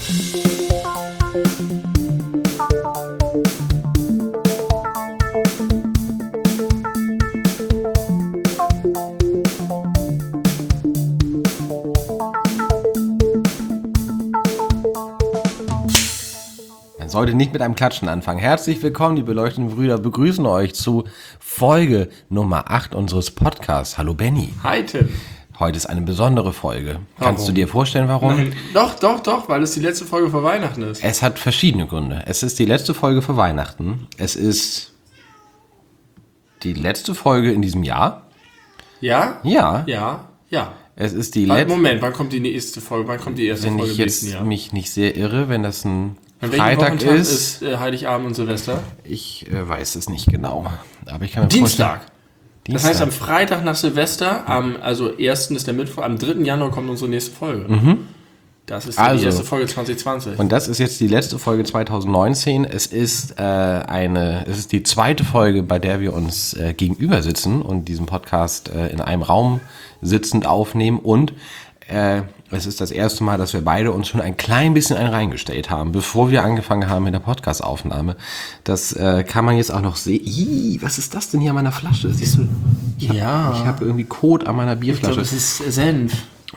Heute nicht mit einem Klatschen anfangen. Herzlich willkommen, die beleuchteten Brüder begrüßen euch zu Folge Nummer 8 unseres Podcasts. Hallo Benny. Hi Tim. Heute ist eine besondere Folge. Kannst du dir vorstellen, warum? Nein. Doch, weil es die letzte Folge vor Weihnachten ist. Es hat verschiedene Gründe. Es ist die letzte Folge vor Weihnachten. Es ist die letzte Folge in diesem Jahr. Ja? Ja. Ja. Es ist die letzte. Moment, wann kommt die nächste Folge? Wann kommt die erste Folge im nächsten Jahr? Wenn ich jetzt mich nicht sehr irre, wenn das ein Freitag ist Heiligabend und Silvester? Ich weiß es nicht genau. Aber ich kann mir Dienstag. vorstellen. Das heißt, am Freitag nach Silvester, also 1. ist der Mittwoch, am 3. Januar kommt unsere nächste Folge. Mhm. Das ist die erste Folge 2020. Und das ist jetzt die letzte Folge 2019. Es ist die zweite Folge, bei der wir uns gegenüber sitzen und diesen Podcast in einem Raum sitzend aufnehmen. Und es ist das erste Mal, dass wir beide uns schon ein klein bisschen reingestellt haben, bevor wir angefangen haben mit der Podcast-Aufnahme. Das kann man jetzt auch noch sehen. Was ist das denn hier an meiner Flasche? Siehst du? Ich habe irgendwie Kot an meiner Bierflasche. Ich glaube, es ist Senf.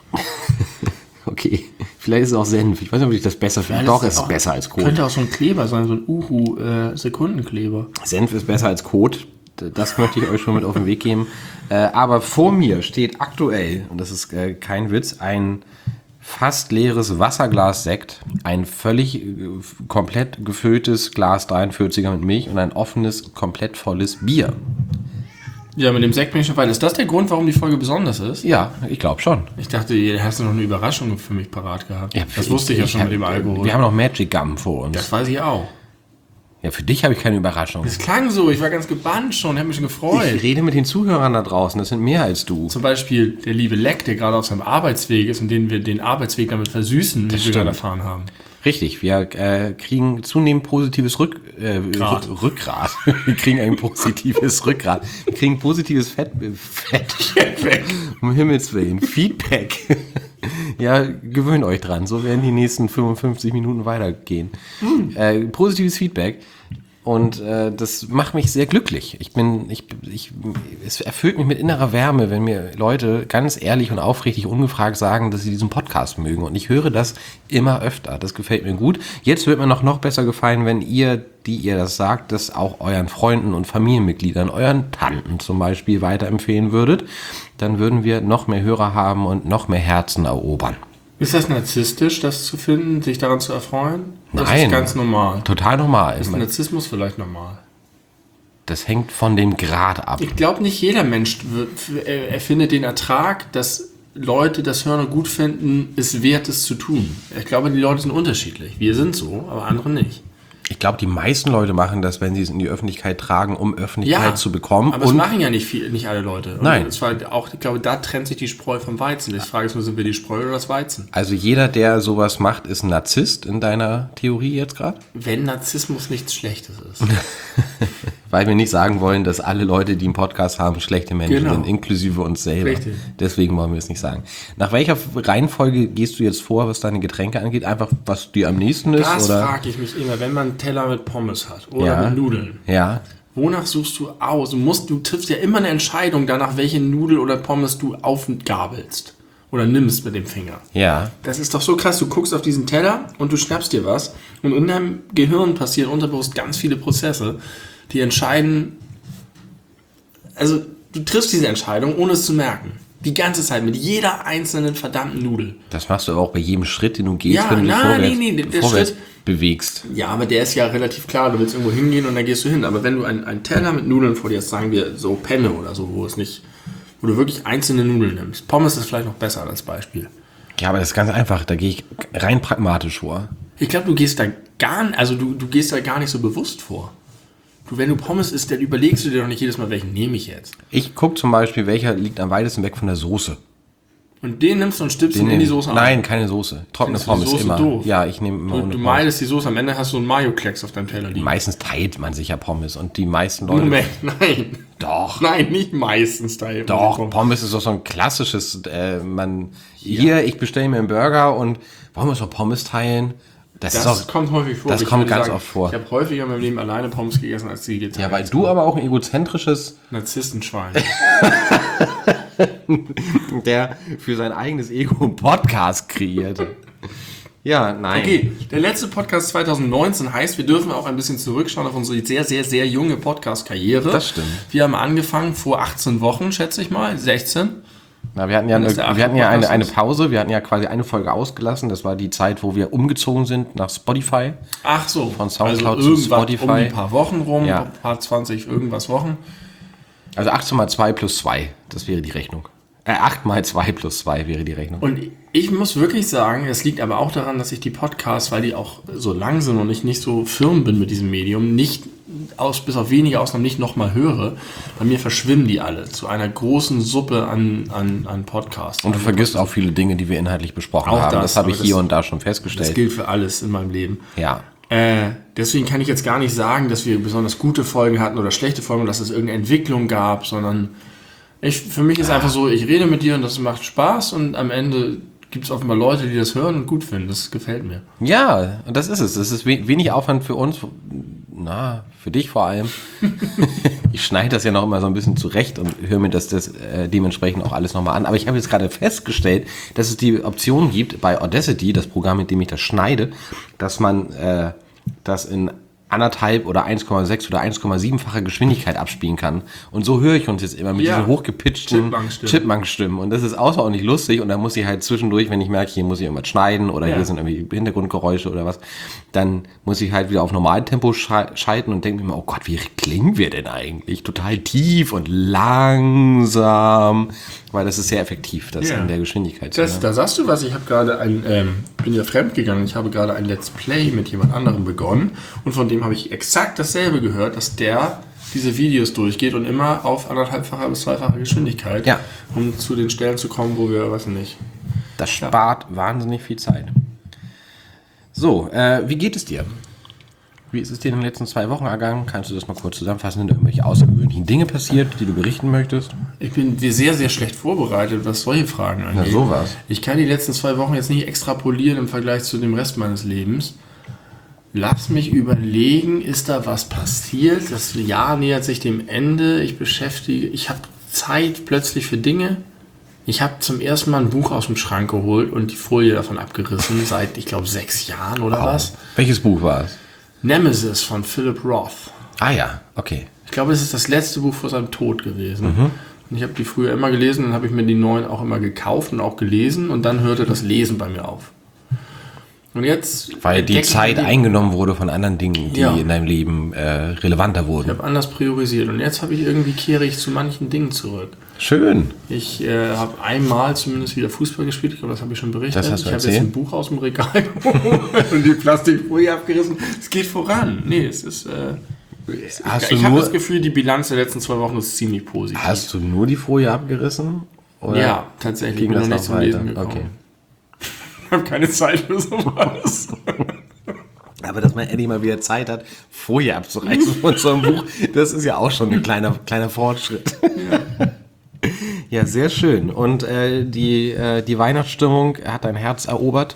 Okay, vielleicht ist es auch Senf. Ich weiß nicht, ob ich das besser finde. Doch, es ist besser als Kot. Könnte auch so ein Kleber sein, so ein Uhu-Sekundenkleber. Senf ist besser als Kot. Das möchte ich euch schon mit auf den Weg geben. Aber vor mir steht aktuell, und das ist kein Witz, ein fast leeres Wasserglas Sekt, ein völlig komplett gefülltes Glas 43er mit Milch und ein offenes, komplett volles Bier. Ja, mit dem Sekt bin ich schon weit. Ist das der Grund, warum die Folge besonders ist? Ja, ich glaube schon. Ich dachte, hast du noch eine Überraschung für mich parat gehabt. Ja, das wusste ich ja schon mit dem Alkohol. Wir haben noch Magic Gum vor uns. Das weiß ich auch. Ja, für dich habe ich keine Überraschung. Das klang so, ich war ganz gebannt schon, habe mich schon gefreut. Ich rede mit den Zuhörern da draußen, das sind mehr als du. Zum Beispiel der liebe Leck, der gerade auf seinem Arbeitsweg ist und den wir den Arbeitsweg damit versüßen, wie wir gerade erfahren haben. Richtig, wir kriegen zunehmend positives Rückgrat. Wir kriegen ein positives Rückgrat. Wir kriegen positives Feedback. Um Himmels Willen. Feedback. Ja, gewöhnt euch dran. So werden die nächsten 55 Minuten weitergehen. Positives Feedback. Und das macht mich sehr glücklich. Es erfüllt mich mit innerer Wärme, wenn mir Leute ganz ehrlich und aufrichtig ungefragt sagen, dass sie diesen Podcast mögen. Und ich höre das immer öfter. Das gefällt mir gut. Jetzt wird mir noch besser gefallen, wenn ihr, die ihr das sagt, das auch euren Freunden und Familienmitgliedern, euren Tanten zum Beispiel weiterempfehlen würdet. Dann würden wir noch mehr Hörer haben und noch mehr Herzen erobern. Ist das narzisstisch, das zu finden, sich daran zu erfreuen? Nein. Das ist ganz normal. Total normal. Ist Narzissmus vielleicht normal? Das hängt von dem Grad ab. Ich glaube, nicht jeder Mensch erfindet den Ertrag, dass Leute das hören und gut finden, es wert, es zu tun. Ich glaube, die Leute sind unterschiedlich. Wir sind so, aber andere nicht. Ich glaube, die meisten Leute machen das, wenn sie es in die Öffentlichkeit tragen, um Öffentlichkeit zu bekommen. Aber es machen ja nicht alle Leute. Und nein. Es war auch, ich glaube, da trennt sich die Spreu vom Weizen. Die Frage ist nur, sind wir die Spreu oder das Weizen? Also jeder, der sowas macht, ist ein Narzisst in deiner Theorie jetzt gerade? Wenn Narzissmus nichts Schlechtes ist. Weil wir nicht sagen wollen, dass alle Leute, die einen Podcast haben, schlechte Menschen sind, inklusive uns selber. Richtig. Deswegen wollen wir es nicht sagen. Nach welcher Reihenfolge gehst du jetzt vor, was deine Getränke angeht? Einfach, was dir am nächsten ist? Das frage ich mich immer, wenn man einen Teller mit Pommes hat oder mit Nudeln. Ja. Wonach suchst du aus? Du triffst ja immer eine Entscheidung danach, welche Nudel oder Pommes du aufgabelst oder nimmst mit dem Finger. Ja. Das ist doch so krass. Du guckst auf diesen Teller und du schnappst dir was und in deinem Gehirn passieren unterbewusst ganz viele Prozesse, die entscheiden, also du triffst diese Entscheidung, ohne es zu merken. Die ganze Zeit, mit jeder einzelnen verdammten Nudel. Das machst du aber auch bei jedem Schritt, den du gehst, wenn du dich vorwärts bewegst. Ja, aber der ist ja relativ klar, du willst irgendwo hingehen und dann gehst du hin. Aber wenn du einen Teller mit Nudeln vor dir hast, sagen wir so Penne oder so, wo du wirklich einzelne Nudeln nimmst. Pommes ist vielleicht noch besser als Beispiel. Ja, aber das ist ganz einfach, da gehe ich rein pragmatisch vor. Ich glaube, du gehst da du gehst da gar nicht so bewusst vor. Wenn du Pommes isst, dann überlegst du dir doch nicht jedes Mal, welchen nehme ich jetzt. Ich gucke zum Beispiel, welcher liegt am weitesten weg von der Soße. Und den nimmst du und stippst ihn in die Soße ein? Nein, keine Soße. Trockene Pommes immer. Doof. Ja, ich nehme immer ohne Du meidest die Soße, am Ende hast du einen Mayo-Klecks auf deinem Teller liegen. Meistens teilt man sich ja Pommes und die meisten Leute... Moment, nein. Doch. Nein, nicht meistens teilt man Doch, Pommes ist doch so ein klassisches... Hier, ich bestelle mir einen Burger und wollen wir so Pommes teilen? Das kommt häufig vor. Das kommt ganz oft vor. Ich habe häufiger in meinem Leben alleine Pommes gegessen, als die getan. Ja, weil du aber auch ein egozentrisches Narzisstenschwein. der für sein eigenes Ego einen Podcast kreierte. Ja, nein. Okay, der letzte Podcast 2019 heißt, wir dürfen auch ein bisschen zurückschauen auf unsere sehr, sehr, sehr junge Podcast-Karriere. Das stimmt. Wir haben angefangen vor 18 Wochen, schätze ich mal, 16. Na, wir hatten ja eine Pause, wir hatten ja quasi eine Folge ausgelassen. Das war die Zeit, wo wir umgezogen sind nach Spotify. Ach so, von Soundcloud zu Spotify. Um ein paar Wochen rum, Ja. ein paar 20 irgendwas Wochen. Also 18 mal 2 plus 2, das wäre die Rechnung. 8 mal 2 plus 2 wäre die Rechnung. Und ich muss wirklich sagen, es liegt aber auch daran, dass ich die Podcasts, weil die auch so lang sind und ich nicht so firm bin mit diesem Medium, bis auf wenige Ausnahmen nicht nochmal höre. Bei mir verschwimmen die alle zu einer großen Suppe an Podcasts. Und du vergisst auch viele Dinge, die wir inhaltlich besprochen Auch haben. Das habe ich aber hier und da schon festgestellt. Das gilt für alles in meinem Leben. Ja. Deswegen kann ich jetzt gar nicht sagen, dass wir besonders gute Folgen hatten oder schlechte Folgen, dass es irgendeine Entwicklung gab, sondern für mich ist einfach so, ich rede mit dir und das macht Spaß und am Ende gibt es offenbar Leute, die das hören und gut finden. Das gefällt mir. Ja, und das ist es. Das ist wenig Aufwand für uns, für dich vor allem. Ich schneide das ja noch immer so ein bisschen zurecht und höre mir das dementsprechend auch alles nochmal an. Aber ich habe jetzt gerade festgestellt, dass es die Option gibt bei Audacity, das Programm, mit dem ich das schneide, dass man das in 1,5 oder 1,6 oder 1,7-fache Geschwindigkeit abspielen kann. Und so höre ich uns jetzt immer mit diesen hochgepitchten Chipmunk-Stimmen. Und das ist außerordentlich lustig. Und dann muss ich halt zwischendurch, wenn ich merke, hier muss ich irgendwas schneiden oder hier sind irgendwie Hintergrundgeräusche oder was, dann muss ich halt wieder auf Normaltempo schalten und denke mir immer, oh Gott, wie klingen wir denn eigentlich? Total tief und langsam. Weil das ist sehr effektiv, das in der Geschwindigkeit. Da sagst du was, ich habe gerade bin ja fremd gegangen, ich habe gerade ein Let's Play mit jemand anderem begonnen und von dem habe ich exakt dasselbe gehört, dass der diese Videos durchgeht und immer auf 1,5-fache bis 2-fache Geschwindigkeit, um zu den Stellen zu kommen, wo wir, weiß nicht. Das spart wahnsinnig viel Zeit. So, wie geht es dir? Wie ist es dir in den letzten 2 Wochen ergangen? Kannst du das mal kurz zusammenfassen? Sind da irgendwelche außergewöhnlichen Dinge passiert, die du berichten möchtest? Ich bin sehr, sehr schlecht vorbereitet, was solche Fragen angeht. Na, sowas. Ich kann die letzten 2 Wochen jetzt nicht extrapolieren im Vergleich zu dem Rest meines Lebens. Lass mich überlegen, ist da was passiert? Das Jahr nähert sich dem Ende. Ich habe Zeit plötzlich für Dinge. Ich habe zum ersten Mal ein Buch aus dem Schrank geholt und die Folie davon abgerissen, seit, ich glaube, 6 Jahren oder was. Welches Buch war es? Nemesis von Philip Roth. Ah ja, okay. Ich glaube, es ist das letzte Buch vor seinem Tod gewesen. Und ich habe die früher immer gelesen, dann habe ich mir die neuen auch immer gekauft und auch gelesen und dann hörte das Lesen bei mir auf. Und jetzt... Weil die Zeit eingenommen wurde von anderen Dingen, die in deinem Leben relevanter wurden. Ich habe anders priorisiert und jetzt kehre ich zu manchen Dingen zurück. Schön. Ich habe einmal zumindest wieder Fußball gespielt, ich glaube, das habe ich schon berichtet. Das hast du ich habe jetzt ein Buch aus dem Regal und die Plastikfolie abgerissen. Es geht voran. Nee, es ist... ich habe das Gefühl, die Bilanz der letzten 2 Wochen ist ziemlich positiv. Hast du nur die Folie abgerissen? Oder ja, tatsächlich. Ich bin noch nicht zum Lesen gekommen. Okay. Ich habe keine Zeit für sowas. Aber dass man endlich mal wieder Zeit hat, Folie abzureißen von so einem Buch, das ist ja auch schon ein kleiner Fortschritt. Ja, sehr schön. Und die Weihnachtsstimmung hat dein Herz erobert?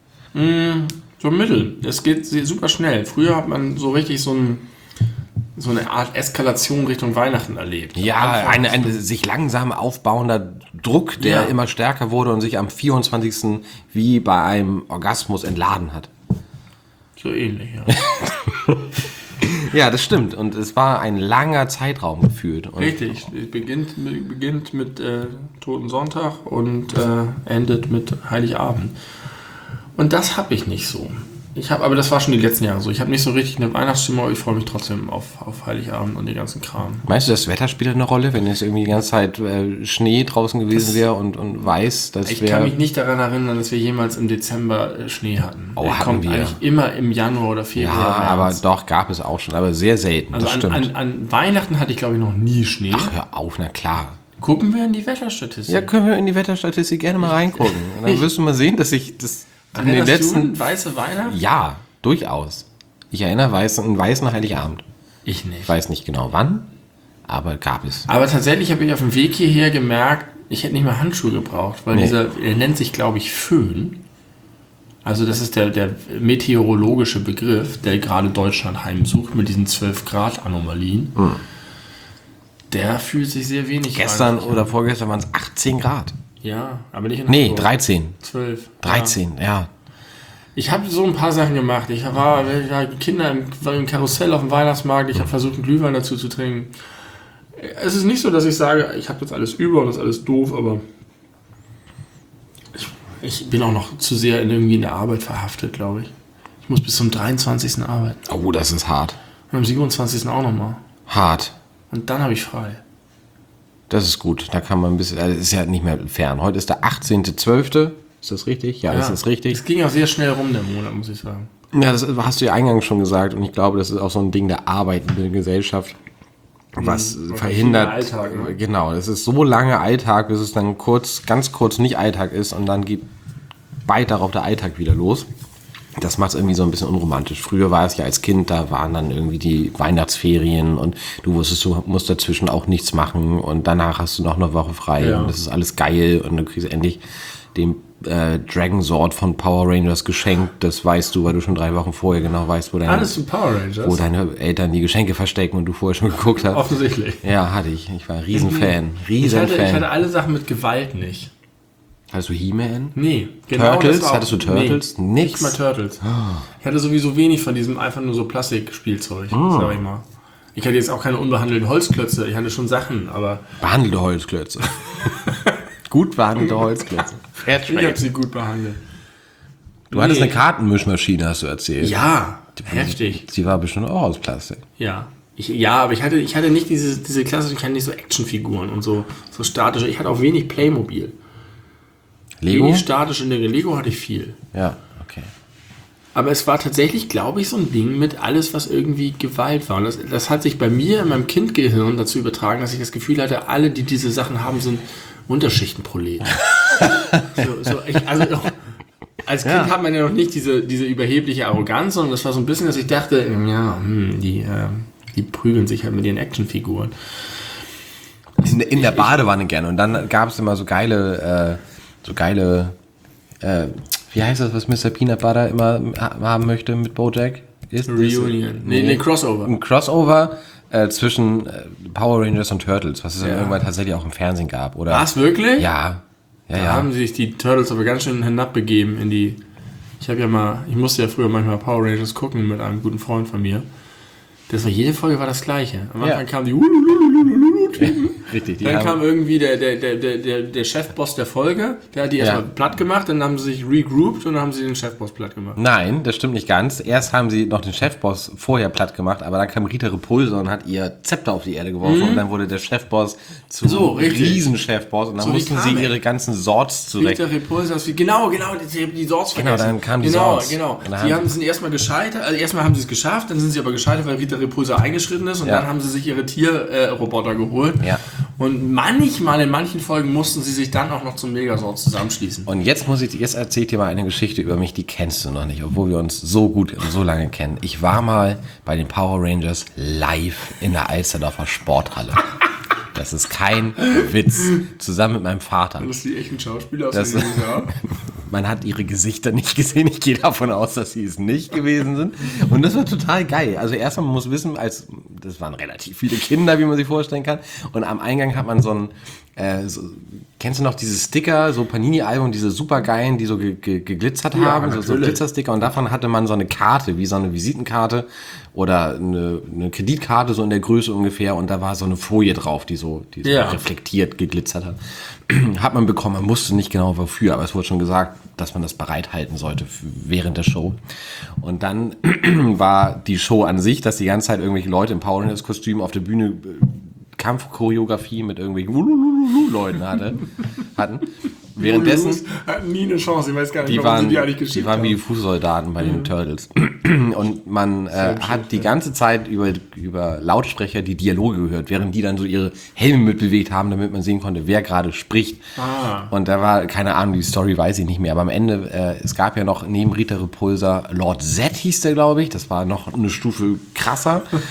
So mittel. Es geht super schnell. Früher hat man so richtig so eine Art Eskalation Richtung Weihnachten erlebt. Ja, ein sich langsam aufbauender Druck, der immer stärker wurde und sich am 24. wie bei einem Orgasmus entladen hat. So ähnlich, ja. Ja, das stimmt. Und es war ein langer Zeitraum gefühlt. Und richtig. Es beginnt mit Toten Sonntag und endet mit Heiligabend. Und das habe ich nicht so. Aber das war schon die letzten Jahre so. Ich habe nicht so richtig eine Weihnachtsstimmung, aber ich freue mich trotzdem auf Heiligabend und den ganzen Kram. Meinst du, das Wetter spielt eine Rolle, wenn jetzt irgendwie die ganze Zeit Schnee draußen gewesen wäre und weiß, dass ich kann mich nicht daran erinnern, dass wir jemals im Dezember Schnee hatten. Oh, der kommt eigentlich immer im Januar oder Februar. Ja, aber doch, gab es auch schon, aber sehr selten, also das stimmt. An Weihnachten hatte ich, glaube ich, noch nie Schnee. Ach, hör auf, na klar. Gucken wir in die Wetterstatistik. Ja, können wir in die Wetterstatistik gerne mal reingucken. Und dann wirst du mal sehen, dass ich das in den letzten... weiße Weihnachten? Ja, durchaus. Ich erinnere einen weißen Heiligabend. Ich nicht. Ich weiß nicht genau wann, aber gab es. Aber tatsächlich habe ich auf dem Weg hierher gemerkt, ich hätte nicht mehr Handschuhe gebraucht, weil er nennt sich, glaube ich, Föhn. Also das ist der meteorologische Begriff, der gerade Deutschland heimsucht mit diesen 12 Grad Anomalien. Der fühlt sich sehr wenig. Gestern oder vorgestern waren es 18 Grad. Ja, aber nicht in Nee, Hamburg. 13. 12. 13, ja. Ich habe so ein paar Sachen gemacht. Ich war Kinder im Karussell auf dem Weihnachtsmarkt. Ich habe versucht, einen Glühwein dazu zu trinken. Es ist nicht so, dass ich sage, ich habe jetzt alles über und das ist alles doof, aber ich bin auch noch zu sehr irgendwie in der Arbeit verhaftet, glaube ich. Ich muss bis zum 23. arbeiten. Oh, das ist hart. Und am 27. auch nochmal. Hart. Und dann habe ich frei. Das ist gut. Da kann man ein bisschen, das ist ja nicht mehr fern. Heute ist der 18.12. Ist das richtig? Ja, das ist richtig. Es ging auch sehr schnell rum, der Monat, muss ich sagen. Ja, das hast du ja eingangs schon gesagt. Und ich glaube, das ist auch so ein Ding der arbeitenden Gesellschaft, was verhindert. Alltag, ne? Genau, es ist so lange Alltag, bis es dann ganz kurz nicht Alltag ist und dann geht bald darauf der Alltag wieder los. Das macht es irgendwie so ein bisschen unromantisch. Früher war es ja als Kind, da waren dann irgendwie die Weihnachtsferien und du wusstest, du musst dazwischen auch nichts machen und danach hast du noch eine Woche frei und das ist alles geil und du kriegst endlich den Dragon Sword von Power Rangers geschenkt. Das weißt du, weil du schon 3 Wochen vorher genau weißt, wo deine Eltern die Geschenke verstecken und du vorher schon geguckt hast. Offensichtlich. Ja, hatte ich. Ich war ein Riesenfan. Ich hatte alle Sachen mit Gewalt nicht. Hattest du He-Man? Nee. Genau. Turtles? Hattest du Turtles? Nee, nicht mal Turtles. Ich hatte sowieso wenig von diesem einfach nur so Plastikspielzeug, sag ich mal. Ich hatte jetzt auch keine unbehandelten Holzklötze. Ich hatte schon Sachen, aber... Behandelte Holzklötze. Gut behandelte Holzklötze. Ich habe sie gut behandelt. Du hattest eine Kartenmischmaschine, hast du erzählt. Ja, heftig. Sie war bestimmt auch aus Plastik. Ja. Aber ich hatte nicht diese klassischen, ich hatte nicht so Actionfiguren und so statische. Ich hatte auch wenig Playmobil. Lego? Wenig statisch in der Lego hatte ich viel. Ja, okay. Aber es war tatsächlich, glaube ich, so ein Ding mit alles, was irgendwie Gewalt war. Und das hat sich bei mir in meinem Kindgehirn dazu übertragen, dass ich das Gefühl hatte, alle, die diese Sachen haben, sind Unterschichtenproleten. Als Kind hat man ja noch nicht diese überhebliche Arroganz, sondern das war so ein bisschen, dass ich dachte, die prügeln sich halt mit ihren Actionfiguren. In der Badewanne gerne. Und dann gab es immer so geile, wie heißt das, was Mr. Peanut Butter immer haben möchte mit BoJack? Reunion. Nee, Crossover. Ein Crossover zwischen Power Rangers und Turtles, was es dann irgendwann tatsächlich auch im Fernsehen gab. Oder? Was, wirklich? Ja. Da haben sich die Turtles aber ganz schön hinabbegeben in die... Ich musste ja früher manchmal Power Rangers gucken mit einem guten Freund von mir. Jede Folge war das Gleiche. Am Anfang kam die Richtig. Dann kam irgendwie der Chefboss der Folge, der hat die erstmal platt gemacht, dann haben sie sich regrouped und dann haben sie den Chefboss platt gemacht. Nein, das stimmt nicht ganz. Erst haben sie noch den Chefboss vorher platt gemacht, aber dann kam Rita Repulsa und hat ihr Zepter auf die Erde geworfen und dann wurde der Chefboss zum Riesenchefboss und dann mussten sie ihre ganzen Sorts zurecht. Rita Repulsa, genau, die Sorts vergessen. Genau, dann kam die Sorts. Genau. Sie sind erstmal gescheitert, also erstmal haben sie es geschafft, dann sind sie aber gescheitert, weil Rita Repulsa eingeschritten ist und dann haben sie sich ihre Tierroboter geholt. Ja. Und manchmal in manchen Folgen mussten sie sich dann auch noch zum Megasort zusammenschließen. Und jetzt erzähl ich dir mal eine Geschichte über mich, die kennst du noch nicht, obwohl wir uns so gut und so lange kennen. Ich war mal bei den Power Rangers live in der Alsterdorfer Sporthalle. Das ist kein Witz. Zusammen mit meinem Vater. Das ist die echten Schauspieler aus den USA. Man hat ihre Gesichter nicht gesehen. Ich gehe davon aus, dass sie es nicht gewesen sind. Und das war total geil. Also erstmal, man muss wissen, das waren relativ viele Kinder, wie man sich vorstellen kann. Und am Eingang hat man kennst du noch diese Sticker, so Panini-Album, diese supergeilen, die so geglitzert haben, so Glitzersticker. Und davon hatte man so eine Karte, wie so eine Visitenkarte oder eine Kreditkarte, so in der Größe ungefähr. Und da war so eine Folie drauf, die so reflektiert, geglitzert hat. Hat man bekommen, man wusste nicht genau wofür, aber es wurde schon gesagt, dass man das bereithalten sollte während der Show. Und dann war die Show an sich, dass die ganze Zeit irgendwelche Leute im Power Rangers Kostüm auf der Bühne Kampfchoreografie mit irgendwelchen Leuten hatten. Währenddessen hatten nie eine Chance, ich weiß gar nicht, warum sie die eigentlich geschickt haben. Die waren wie die Fußsoldaten bei den Turtles. Und man hat die ganze Zeit über Lautsprecher die Dialoge gehört, während die dann so ihre Helme mitbewegt haben, damit man sehen konnte, wer gerade spricht. Und da war, keine Ahnung, die Story weiß ich nicht mehr, aber am Ende, es gab ja noch neben Rita Repulsa Lord Z hieß der, glaube ich, das war noch eine Stufe krasser.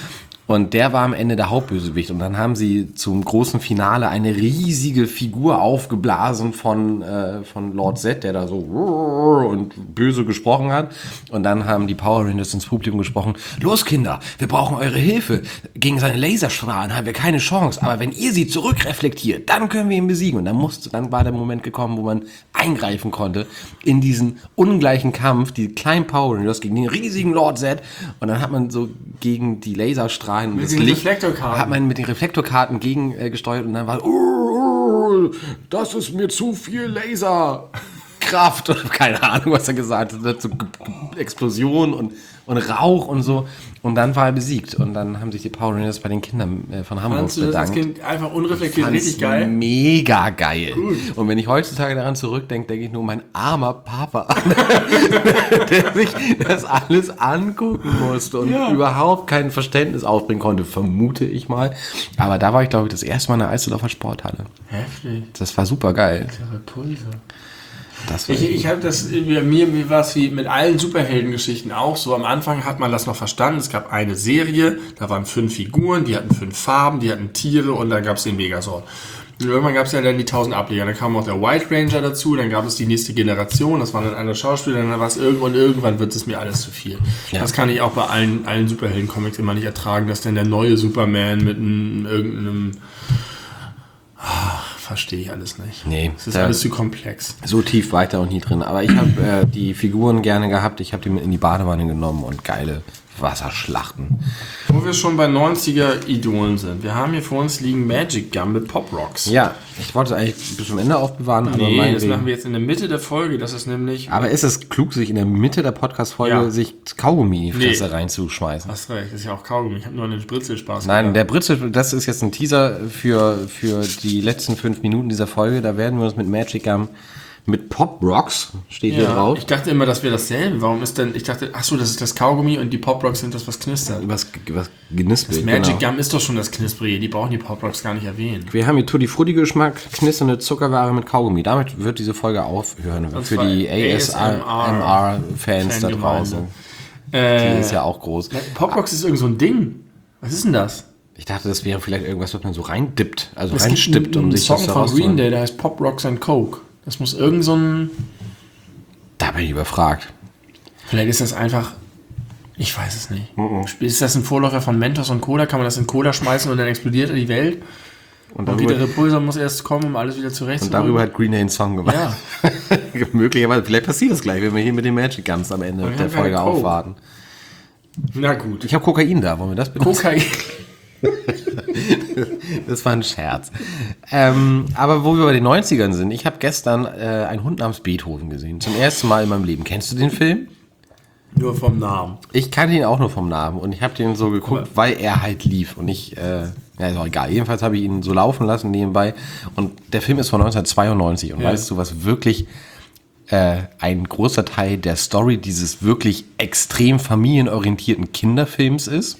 Und der war am Ende der Hauptbösewicht. Und dann haben sie zum großen Finale eine riesige Figur aufgeblasen von Lord Zed, der da so und böse gesprochen hat. Und dann haben die Power Rangers ins Publikum gesprochen: Los Kinder, wir brauchen eure Hilfe. Gegen seine Laserstrahlen haben wir keine Chance. Aber wenn ihr sie zurückreflektiert, dann können wir ihn besiegen. Und dann war der Moment gekommen, wo man eingreifen konnte in diesen ungleichen Kampf, die kleinen Power Rangers gegen den riesigen Lord Zed. Und dann hat man so gegen die Laserstrahlen mit den Reflektorkarten. Hat man mit den Reflektorkarten gesteuert und dann war das ist mir zu viel Laserkraft oder keine Ahnung, was er gesagt hat. So Explosion und Rauch und so. Und dann war er besiegt. Und dann haben sich die Power Rangers bei den Kindern von Hamburg bedankt. Das Kind einfach unreflektiert richtig geil? Mega geil. Gut. Und wenn ich heutzutage daran zurückdenke, denke ich nur, mein armer Papa, der sich das alles angucken musste und überhaupt kein Verständnis aufbringen konnte, vermute ich mal. Aber da war ich, glaube ich, das erste Mal in der Eisdorfer Sporthalle. Heftig. Das war super geil. Pulse. Ich habe das, mir war es wie mit allen Superheldengeschichten auch so. Am Anfang hat man das noch verstanden. Es gab eine Serie, da waren 5 Figuren, die hatten 5 Farben, die hatten Tiere und dann gab es den Megazord. Und irgendwann gab es ja dann die 1000 Ableger. Dann kam auch der White Ranger dazu, dann gab es die nächste Generation, das waren dann andere Schauspieler, dann war es irgendwann wird es mir alles zu viel. Ja. Das kann ich auch bei allen Superhelden-Comics immer nicht ertragen, dass dann der neue Superman mit irgendeinem... verstehe ich alles nicht. Nee. Es ist alles zu komplex. So tief weiter und nie drin. Aber ich habe die Figuren gerne gehabt. Ich habe die mit in die Badewanne genommen und geile Wasserschlachten. Wo wir schon bei 90er-Idolen sind. Wir haben hier vor uns liegen Magic Gum mit Pop Rocks. Ja, ich wollte es eigentlich bis zum Ende aufbewahren. Aber das machen wir jetzt in der Mitte der Folge. Das ist nämlich... Aber ist es klug, sich in der Mitte der Podcast-Folge sich Kaugummi in die Fresse reinzuschmeißen? Hast recht, das ist ja auch Kaugummi. Ich habe nur einen Britzel-Spaß Nein, gemacht. Der Britzel, das ist jetzt ein Teaser für die letzten 5 Minuten dieser Folge. Da werden wir uns mit Magic Gum... Mit Pop Rocks steht hier drauf. Ich dachte immer, das wäre dasselbe. Warum ist denn... Ich dachte, ach so, das ist das Kaugummi und die Pop Rocks sind das, was knistert. Was knispert. Das Magic Gum ist doch schon das Knusprige. Die brauchen die Pop Rocks gar nicht erwähnen. Wir haben hier Tutti-Frutti-Geschmack, knisternde Zuckerware mit Kaugummi. Damit wird diese Folge aufhören. Für die ASMR-Fans da draußen. Die ist ja auch groß. Pop Rocks ist irgend so ein Ding. Was ist denn das? Ich dachte, das wäre vielleicht irgendwas, was man so reindippt. Also reinstippt, um sich das zu Song von Green Day, der heißt Pop Rocks and Coke. Das muss irgend so ein... Da bin ich überfragt. Vielleicht ist das einfach... Ich weiß es nicht. Ist das ein Vorläufer von Mentos und Cola? Kann man das in Cola schmeißen und dann explodiert die Welt? Und wieder Repulsor muss erst kommen, um alles wieder zurechtzuholen. Und darüber hat Green Day einen Song gemacht. Ja. Möglicherweise, vielleicht passiert das gleich, wenn wir hier mit den Magic Gums am Ende der Folge aufwarten. Na gut. Ich habe Kokain da, wollen wir das benutzen? Kokain. Das war ein Scherz. Aber wo wir bei den 90ern sind, ich habe gestern einen Hund namens Beethoven gesehen. Zum ersten Mal in meinem Leben. Kennst du den Film? Nur vom Namen. Ich kannte ihn auch nur vom Namen. Und ich habe den so geguckt, weil er halt lief. Und ist auch egal. Jedenfalls habe ich ihn so laufen lassen nebenbei. Und der Film ist von 1992. Und weißt du, was wirklich ein großer Teil der Story dieses wirklich extrem familienorientierten Kinderfilms ist?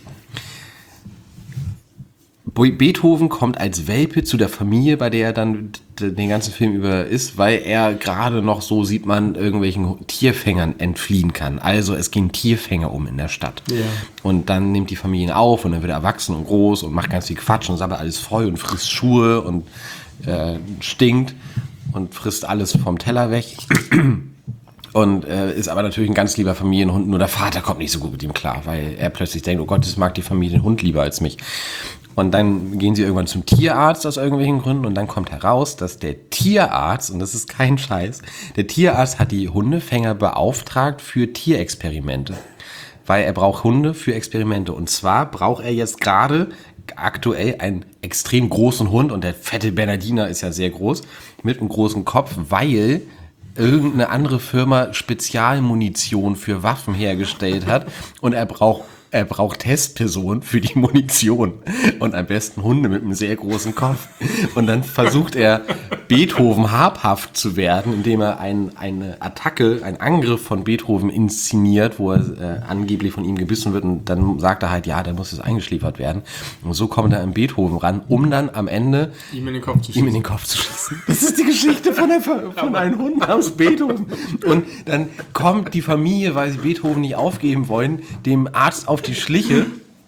Beethoven kommt als Welpe zu der Familie, bei der er dann den ganzen Film über ist, weil er gerade noch, so sieht man, irgendwelchen Tierfängern entfliehen kann. Also es gehen Tierfänger in der Stadt. Ja. Und dann nimmt die Familie ihn auf und dann wird er erwachsen und groß und macht ganz viel Quatsch und sammelt alles voll und frisst Schuhe und stinkt und frisst alles vom Teller weg. Und ist aber natürlich ein ganz lieber Familienhund, nur der Vater kommt nicht so gut mit ihm klar, weil er plötzlich denkt, oh Gott, das mag die Familie den Hund lieber als mich. Und dann gehen sie irgendwann zum Tierarzt aus irgendwelchen Gründen und dann kommt heraus, dass der Tierarzt, und das ist kein Scheiß, der Tierarzt hat die Hundefänger beauftragt für Tierexperimente. Weil er braucht Hunde für Experimente. Und zwar braucht er jetzt gerade aktuell einen extrem großen Hund, und der fette Bernardiner ist ja sehr groß, mit einem großen Kopf, weil irgendeine andere Firma Spezialmunition für Waffen hergestellt hat und er braucht Testpersonen für die Munition und am besten Hunde mit einem sehr großen Kopf. Und dann versucht er, Beethoven habhaft zu werden, indem er eine Attacke, einen Angriff von Beethoven inszeniert, wo er angeblich von ihm gebissen wird, und dann sagt er halt, ja, dann muss es eingeschläfert werden. Und so kommt er an Beethoven ran, um dann am Ende ihm in den Kopf zu schießen. Das ist die Geschichte von einem Hund namens Beethoven. Und dann kommt die Familie, weil sie Beethoven nicht aufgeben wollen, dem Arzt auf die Schliche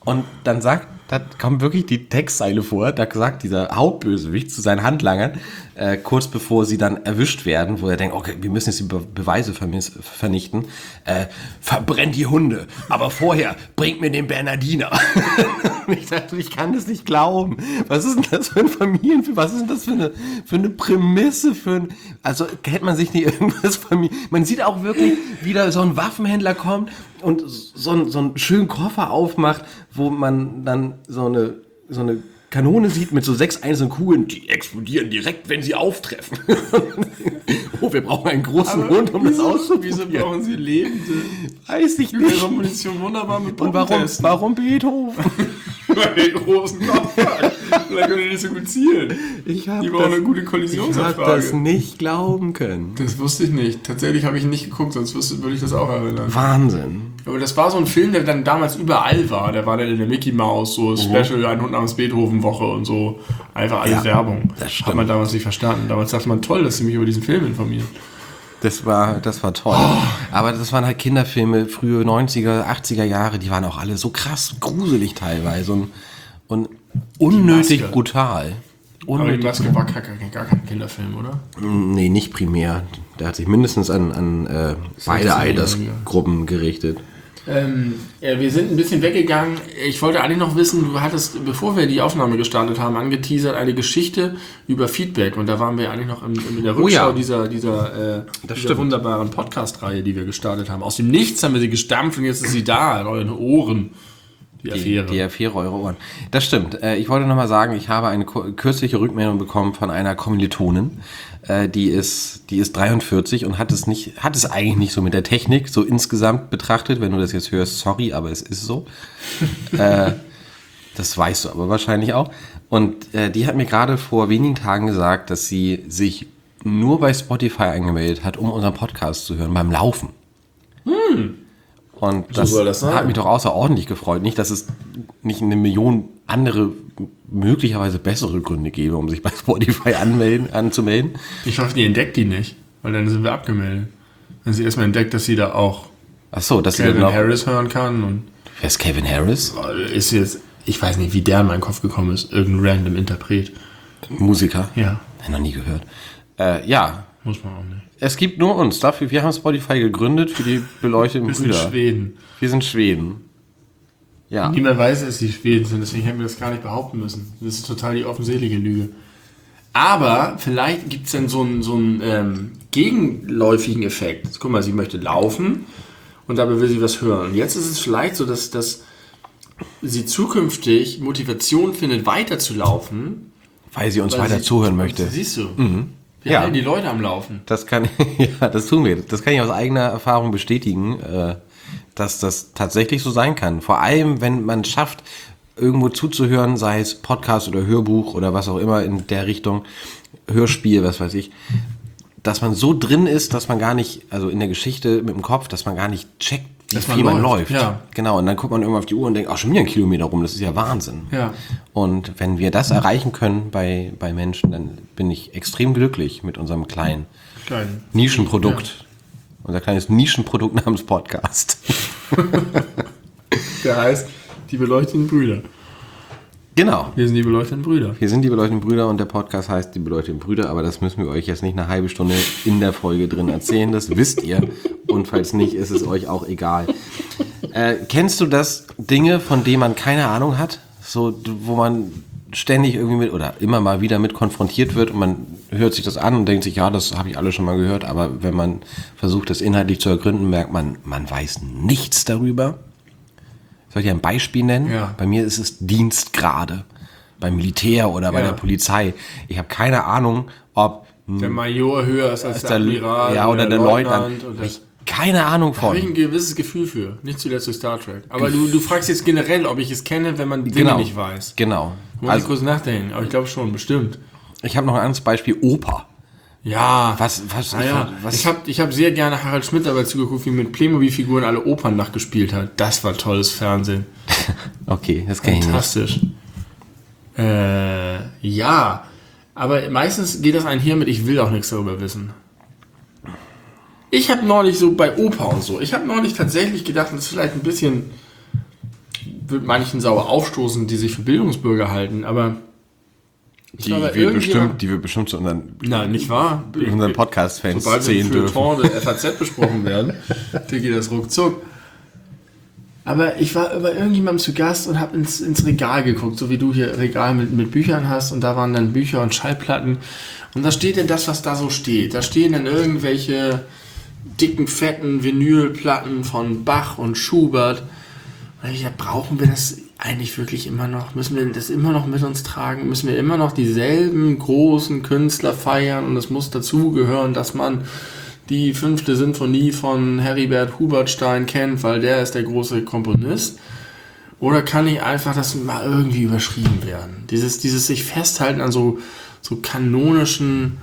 Und dann da kommt wirklich die Textzeile vor, da sagt dieser Hauptbösewicht zu seinen Handlangern, kurz bevor sie dann erwischt werden, wo er denkt, okay, wir müssen jetzt die Beweise vernichten, verbrennt die Hunde, aber vorher bringt mir den Bernardiner. Ich dachte, ich kann das nicht glauben. Was ist denn das für ein Familienfilm? Was ist denn das für eine Prämisse? Also hätte man sich nicht irgendwas man sieht auch wirklich, wie da so ein Waffenhändler kommt und so einen schönen Koffer aufmacht, wo man dann so eine Kanone sieht mit so 6 einzelnen Kugeln, die explodieren direkt, wenn sie auftreffen. Oh, wir brauchen einen großen Hund, um das auszuprobieren. Wieso brauchen sie Lebende? Weiß ich nicht. Ihre Munition wunderbar mit Und warum Beethoven? Weil den großen Kopf hat. Vielleicht können die nicht so gut zielen. Die brauchen eine gute Kollisionsabfrage. Ich habe das nicht glauben können. Das wusste ich nicht. Tatsächlich habe ich ihn nicht geguckt, sonst würde ich das auch erinnern. Wahnsinn. Aber das war so ein Film, der dann damals überall war. Der war dann in der Mickey Mouse, so Special, ein Hund namens Beethoven-Woche und so. Einfach alles Werbung. Das stimmt. Hat man damals nicht verstanden. Damals dachte man, toll, dass sie mich über diesen Film informieren. Das war toll. Aber das waren halt Kinderfilme, frühe 90er, 80er Jahre, die waren auch alle so krass gruselig teilweise und unnötig brutal. Aber die Maske war gar kein Kinderfilm, oder? Nee, nicht primär. Der hat sich mindestens an beide Altersgruppen gerichtet. Wir sind ein bisschen weggegangen. Ich wollte eigentlich noch wissen, du hattest, bevor wir die Aufnahme gestartet haben, angeteasert eine Geschichte über Feedback. Und da waren wir eigentlich noch in der Rückschau dieser wunderbaren Podcast-Reihe, die wir gestartet haben. Aus dem Nichts haben wir sie gestampft und jetzt ist sie da, in euren Ohren. Die Affäre. Die Affäre, eure Ohren. Das stimmt. Ich wollte nochmal sagen, ich habe eine kürzliche Rückmeldung bekommen von einer Kommilitonin. Die ist 43 und hat es eigentlich nicht so mit der Technik so insgesamt betrachtet. Wenn du das jetzt hörst, sorry, aber es ist so. Das weißt du aber wahrscheinlich auch. Und die hat mir gerade vor wenigen Tagen gesagt, dass sie sich nur bei Spotify angemeldet hat, um unseren Podcast zu hören, beim Laufen. Und das hat mich doch außerordentlich gefreut. Nicht, dass es nicht eine Million andere, möglicherweise bessere Gründe gäbe, um sich bei Spotify anzumelden. Ich hoffe, die entdeckt die nicht, weil dann sind wir abgemeldet. Wenn sie erstmal entdeckt, dass sie da auch Calvin Harris hören kann. Und wer ist Calvin Harris? Ist jetzt, ich weiß nicht, wie der in meinen Kopf gekommen ist. Irgendein random Interpret. Musiker? Ja. Noch nie gehört. Ja. Muss man auch nicht. Es gibt nur uns. Wir haben Spotify gegründet für die beleuchteten Brüder. Wir sind Schweden. Wir sind Schweden. Ja. Niemand weiß, dass die Schweden sind, deswegen hätten wir das gar nicht behaupten müssen. Das ist total die offensichtliche Lüge. Aber vielleicht gibt es dann so einen gegenläufigen Effekt. Jetzt, guck mal, sie möchte laufen und dabei will sie was hören. Und jetzt ist es vielleicht so, dass sie zukünftig Motivation findet, weiterzulaufen. Weil sie uns weiter zuhören möchte. Siehst du? Mhm. Wir halten die Leute am Laufen. Das tun wir. Das kann ich aus eigener Erfahrung bestätigen, dass das tatsächlich so sein kann. Vor allem, wenn man es schafft, irgendwo zuzuhören, sei es Podcast oder Hörbuch oder was auch immer in der Richtung, Hörspiel, was weiß ich, dass man so drin ist, dass man gar nicht, also in der Geschichte mit dem Kopf, dass man gar nicht checkt, wie viel man läuft. Ja. Genau, und dann guckt man irgendwann auf die Uhr und denkt, schon wieder 1 Kilometer rum, das ist ja Wahnsinn. Ja. Und wenn wir das erreichen können bei Menschen, dann bin ich extrem glücklich mit unserem kleinen Nischenprodukt. Ja. Unser kleines Nischenprodukt namens Podcast. Der heißt Die beleuchteten Brüder. Genau. Wir sind die beleuchteten Brüder. Wir sind die beleuchteten Brüder und der Podcast heißt die beleuchteten Brüder, aber das müssen wir euch jetzt nicht eine halbe Stunde in der Folge drin erzählen, das wisst ihr. Und falls nicht, ist es euch auch egal. Kennst du das Dinge, von denen man keine Ahnung hat? So, wo man ständig irgendwie oder immer mal wieder mit konfrontiert wird und man hört sich das an und denkt sich, ja, das habe ich alle schon mal gehört, aber wenn man versucht, das inhaltlich zu ergründen, merkt man weiß nichts darüber. Soll ich ein Beispiel nennen? Ja. Bei mir ist es Dienstgrade. Beim Militär oder bei der Polizei. Ich habe keine Ahnung, ob der Major höher ist als der Admiral oder der Leutnant. Keine Ahnung von. Da habe ich ein gewisses Gefühl für. Nicht zuletzt durch Star Trek. Aber du fragst jetzt generell, ob ich es kenne, wenn man Dinge nicht weiß. Genau. Muss ich kurz nachdenken. Aber ich glaube schon, bestimmt. Ich habe noch ein anderes Beispiel. Oper. Ja. Was? Ich hab sehr gerne Harald Schmidt dabei zugeguckt, wie mit Playmobil-Figuren alle Opern nachgespielt hat. Das war tolles Fernsehen. Okay, das kann ich nicht. Fantastisch. Ja. Aber meistens geht das einher mit, ich will auch nichts darüber wissen. Ich habe neulich so bei Oper und so, ich habe neulich tatsächlich gedacht, das ist vielleicht ein bisschen wird manchen sauer aufstoßen, die sich für Bildungsbürger halten, aber die wir bestimmt zu unseren, nein, nicht wahr? Unseren Podcast-Fans sobald sehen dürfen. Sobald der FAZ besprochen werden, da geht das ruckzuck. Aber ich war bei irgendjemandem zu Gast und habe ins Regal geguckt, so wie du hier Regal mit Büchern hast, und da waren dann Bücher und Schallplatten. Und da steht denn das, was da so steht. Da stehen dann irgendwelche dicken, fetten Vinylplatten von Bach und Schubert. Und ich dachte, brauchen wir das eigentlich wirklich immer noch? Müssen wir das immer noch mit uns tragen? Müssen wir immer noch dieselben großen Künstler feiern? Und es muss dazugehören, dass man die 5. Sinfonie von Heribert Hubertstein kennt, weil der ist der große Komponist? Oder kann ich einfach das mal irgendwie überschrieben werden? Dieses sich festhalten an so kanonischen...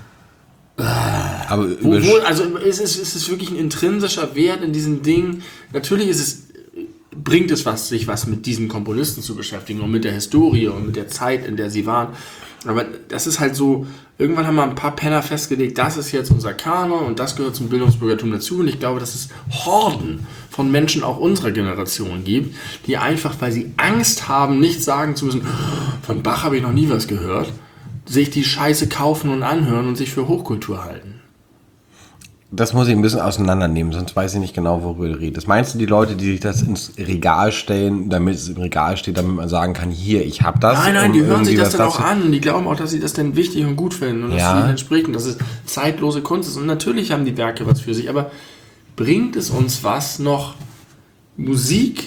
Aber also es ist wirklich ein intrinsischer Wert in diesen Dingen. Natürlich bringt es was, sich was mit diesen Komponisten zu beschäftigen und mit der Historie und mit der Zeit, in der sie waren. Aber das ist halt so, irgendwann haben wir ein paar Penner festgelegt, das ist jetzt unser Kanon und das gehört zum Bildungsbürgertum dazu. Und ich glaube, dass es Horden von Menschen auch unserer Generation gibt, die einfach, weil sie Angst haben, nicht sagen zu müssen, von Bach habe ich noch nie was gehört, sich die Scheiße kaufen und anhören und sich für Hochkultur halten. Das muss ich ein bisschen auseinandernehmen, sonst weiß ich nicht genau, worüber du redest. Meinst du die Leute, die sich das ins Regal stellen, damit es im Regal steht, damit man sagen kann, hier, ich hab das? Nein, die hören sich das dann auch an und die glauben auch, dass sie das dann wichtig und gut finden und dass es ihnen entspricht und dass es zeitlose Kunst ist. Und natürlich haben die Werke was für sich, aber bringt es uns was, noch Musik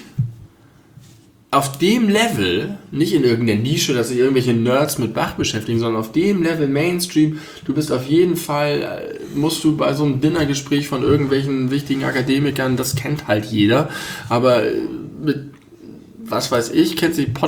auf dem Level, nicht in irgendeiner Nische, dass sich irgendwelche Nerds mit Bach beschäftigen, sondern auf dem Level Mainstream, du bist auf jeden Fall, musst du bei so einem Dinnergespräch von irgendwelchen wichtigen Akademikern, das kennt halt jeder, aber mit, was weiß ich, kennt sich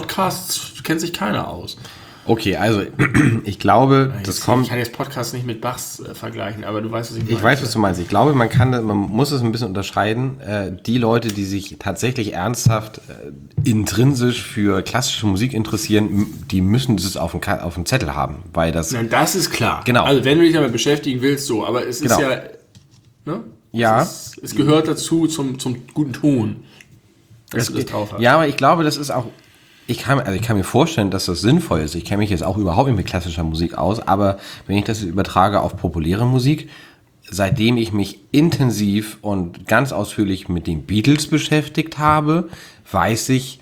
keiner aus. Okay, also ich glaube, das kommt... Ich kann jetzt Podcasts nicht mit Bachs vergleichen, aber du weißt, was ich meine. Ich weiß, was du meinst. Ich glaube, man muss es ein bisschen unterscheiden. Die Leute, die sich tatsächlich ernsthaft intrinsisch für klassische Musik interessieren, die müssen das auf dem Zettel haben, weil das... Nein, das ist klar. Genau. Also wenn du dich damit beschäftigen willst, so, aber es ist ja... Ne? Ja. Es gehört dazu zum guten Ton, dass du das drauf hast. Ja, aber ich glaube, das ist auch... Ich kann mir vorstellen, dass das sinnvoll ist. Ich kenne mich jetzt auch überhaupt nicht mit klassischer Musik aus, aber wenn ich das übertrage auf populäre Musik, seitdem ich mich intensiv und ganz ausführlich mit den Beatles beschäftigt habe, weiß ich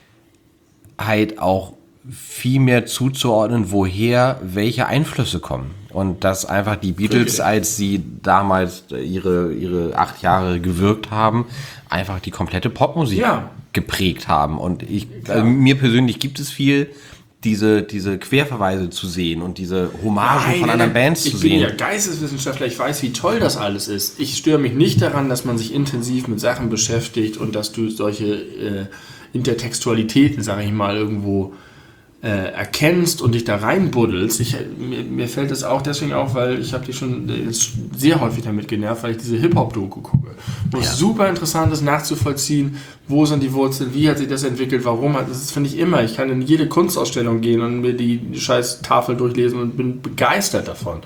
halt auch viel mehr zuzuordnen, woher welche Einflüsse kommen. Und dass einfach die Beatles, als sie damals ihre 8 Jahre gewirkt haben, einfach die komplette Popmusik geprägt haben. Und mir persönlich gibt es viel, diese Querverweise zu sehen und diese Hommagen von anderen Bands zu sehen. Ich bin ja Geisteswissenschaftler, ich weiß, wie toll das alles ist. Ich störe mich nicht daran, dass man sich intensiv mit Sachen beschäftigt und dass du solche Intertextualitäten, sage ich mal, irgendwo erkennst und dich da reinbuddelst. Mir fällt es auch deswegen auf, weil ich habe dich schon jetzt sehr häufig damit genervt, weil ich diese Hip-Hop-Doku gucke. Wo es super interessant ist, nachzuvollziehen, wo sind die Wurzeln, wie hat sich das entwickelt, warum. Das finde ich immer. Ich kann in jede Kunstausstellung gehen und mir die scheiß Tafel durchlesen und bin begeistert davon.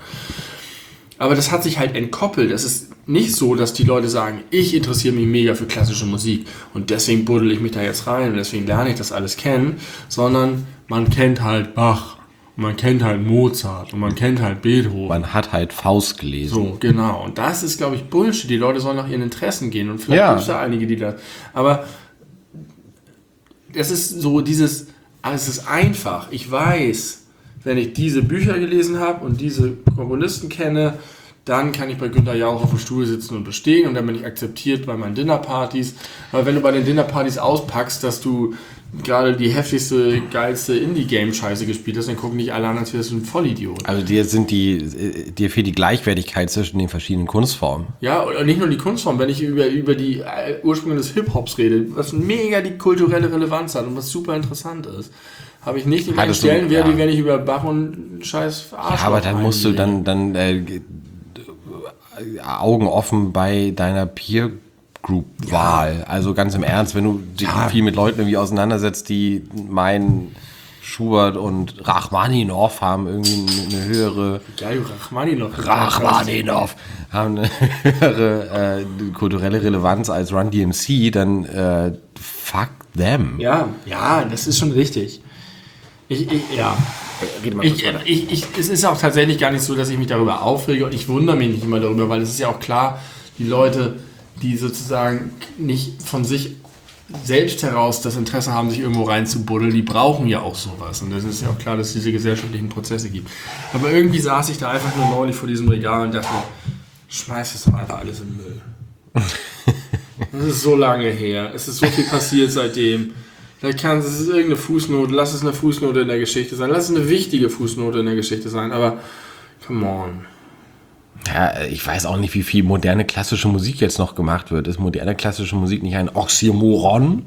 Aber das hat sich halt entkoppelt. Es ist nicht so, dass die Leute sagen, ich interessiere mich mega für klassische Musik und deswegen buddel ich mich da jetzt rein und deswegen lerne ich das alles kennen, sondern man kennt halt Bach und man kennt halt Mozart und man kennt halt Beethoven. Man hat halt Faust gelesen. So, genau. Und das ist, glaube ich, Bullshit. Die Leute sollen nach ihren Interessen gehen und vielleicht gibt es da einige, die das... Aber das ist so dieses... Es ist einfach. Ich weiß, wenn ich diese Bücher gelesen habe und diese Komponisten kenne, dann kann ich bei Günter Jauch auf dem Stuhl sitzen und bestehen und dann bin ich akzeptiert bei meinen Dinnerpartys. Aber wenn du bei den Dinnerpartys auspackst, dass du gerade die heftigste, geilste Indie-Game-Scheiße gespielt hast, dann gucken nicht alle an, als wärst du ein Vollidiot. Also dir fehlt die Gleichwertigkeit zwischen den verschiedenen Kunstformen. Ja, und nicht nur die Kunstform, wenn ich über die Ursprünge des Hip-Hops rede, was mega die kulturelle Relevanz hat und was super interessant ist, habe ich nicht die gleichen Stellenwert, wie wenn ich über Bach und scheiß Arschloch. Ja, aber dann musst du dann Augen offen bei deiner Peer-Group-Wahl. Also ganz im Ernst, wenn du dich viel mit Leuten irgendwie auseinandersetzt, die meinen, Schubert und Rachmaninoff haben irgendwie eine höhere... Geil, Rachmaninoff haben eine höhere kulturelle Relevanz als Run DMC, dann fuck them. Ja, das ist schon richtig. Es ist auch tatsächlich gar nicht so, dass ich mich darüber aufrege und ich wundere mich nicht immer darüber, weil es ist ja auch klar, die Leute, die sozusagen nicht von sich selbst heraus das Interesse haben, sich irgendwo reinzubuddeln, die brauchen ja auch sowas. Und das ist ja auch klar, dass es diese gesellschaftlichen Prozesse gibt. Aber irgendwie saß ich da einfach nur neulich vor diesem Regal und dachte, schmeiß es doch einfach alles im Müll. Das ist so lange her. Es ist so viel passiert seitdem. Vielleicht es ist irgendeine Fußnote, lass es eine Fußnote in der Geschichte sein. Lass es eine wichtige Fußnote in der Geschichte sein. Aber, come on. Ja, ich weiß auch nicht, wie viel moderne klassische Musik jetzt noch gemacht wird. Ist moderne klassische Musik nicht ein Oxymoron?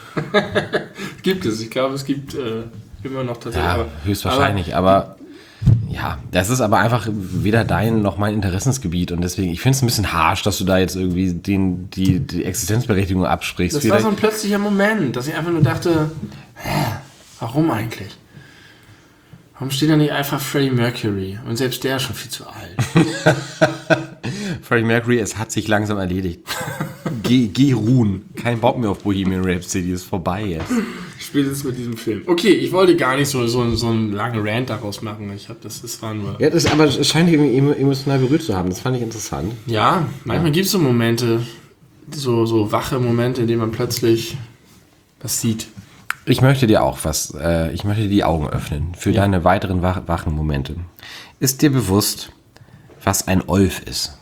Gibt es. Ich glaube, es gibt immer noch tatsächlich. Ja, höchstwahrscheinlich. Aber ja, das ist aber einfach weder dein noch mein Interessensgebiet. Und deswegen, ich finde es ein bisschen harsch, dass du da jetzt irgendwie die Existenzberechtigung absprichst. Das war so ein plötzlicher Moment, dass ich einfach nur dachte, warum eigentlich? Warum steht da nicht einfach Freddie Mercury? Und selbst der ist schon viel zu alt. Freddie Mercury, es hat sich langsam erledigt. Geh ruhen. Kein Bock mehr auf Bohemian Rhapsody, ist vorbei jetzt. Spätestens mit diesem Film. Okay, ich wollte gar nicht so einen langen Rant daraus machen. Das war nur... Ja, aber es scheint irgendwie emotional berührt zu haben. Das fand ich interessant. Ja, manchmal gibt es so Momente, so wache Momente, in denen man plötzlich was sieht. Ich möchte dir auch ich möchte dir die Augen öffnen für deine weiteren wachen Momente. Ist dir bewusst, was ein Olf ist?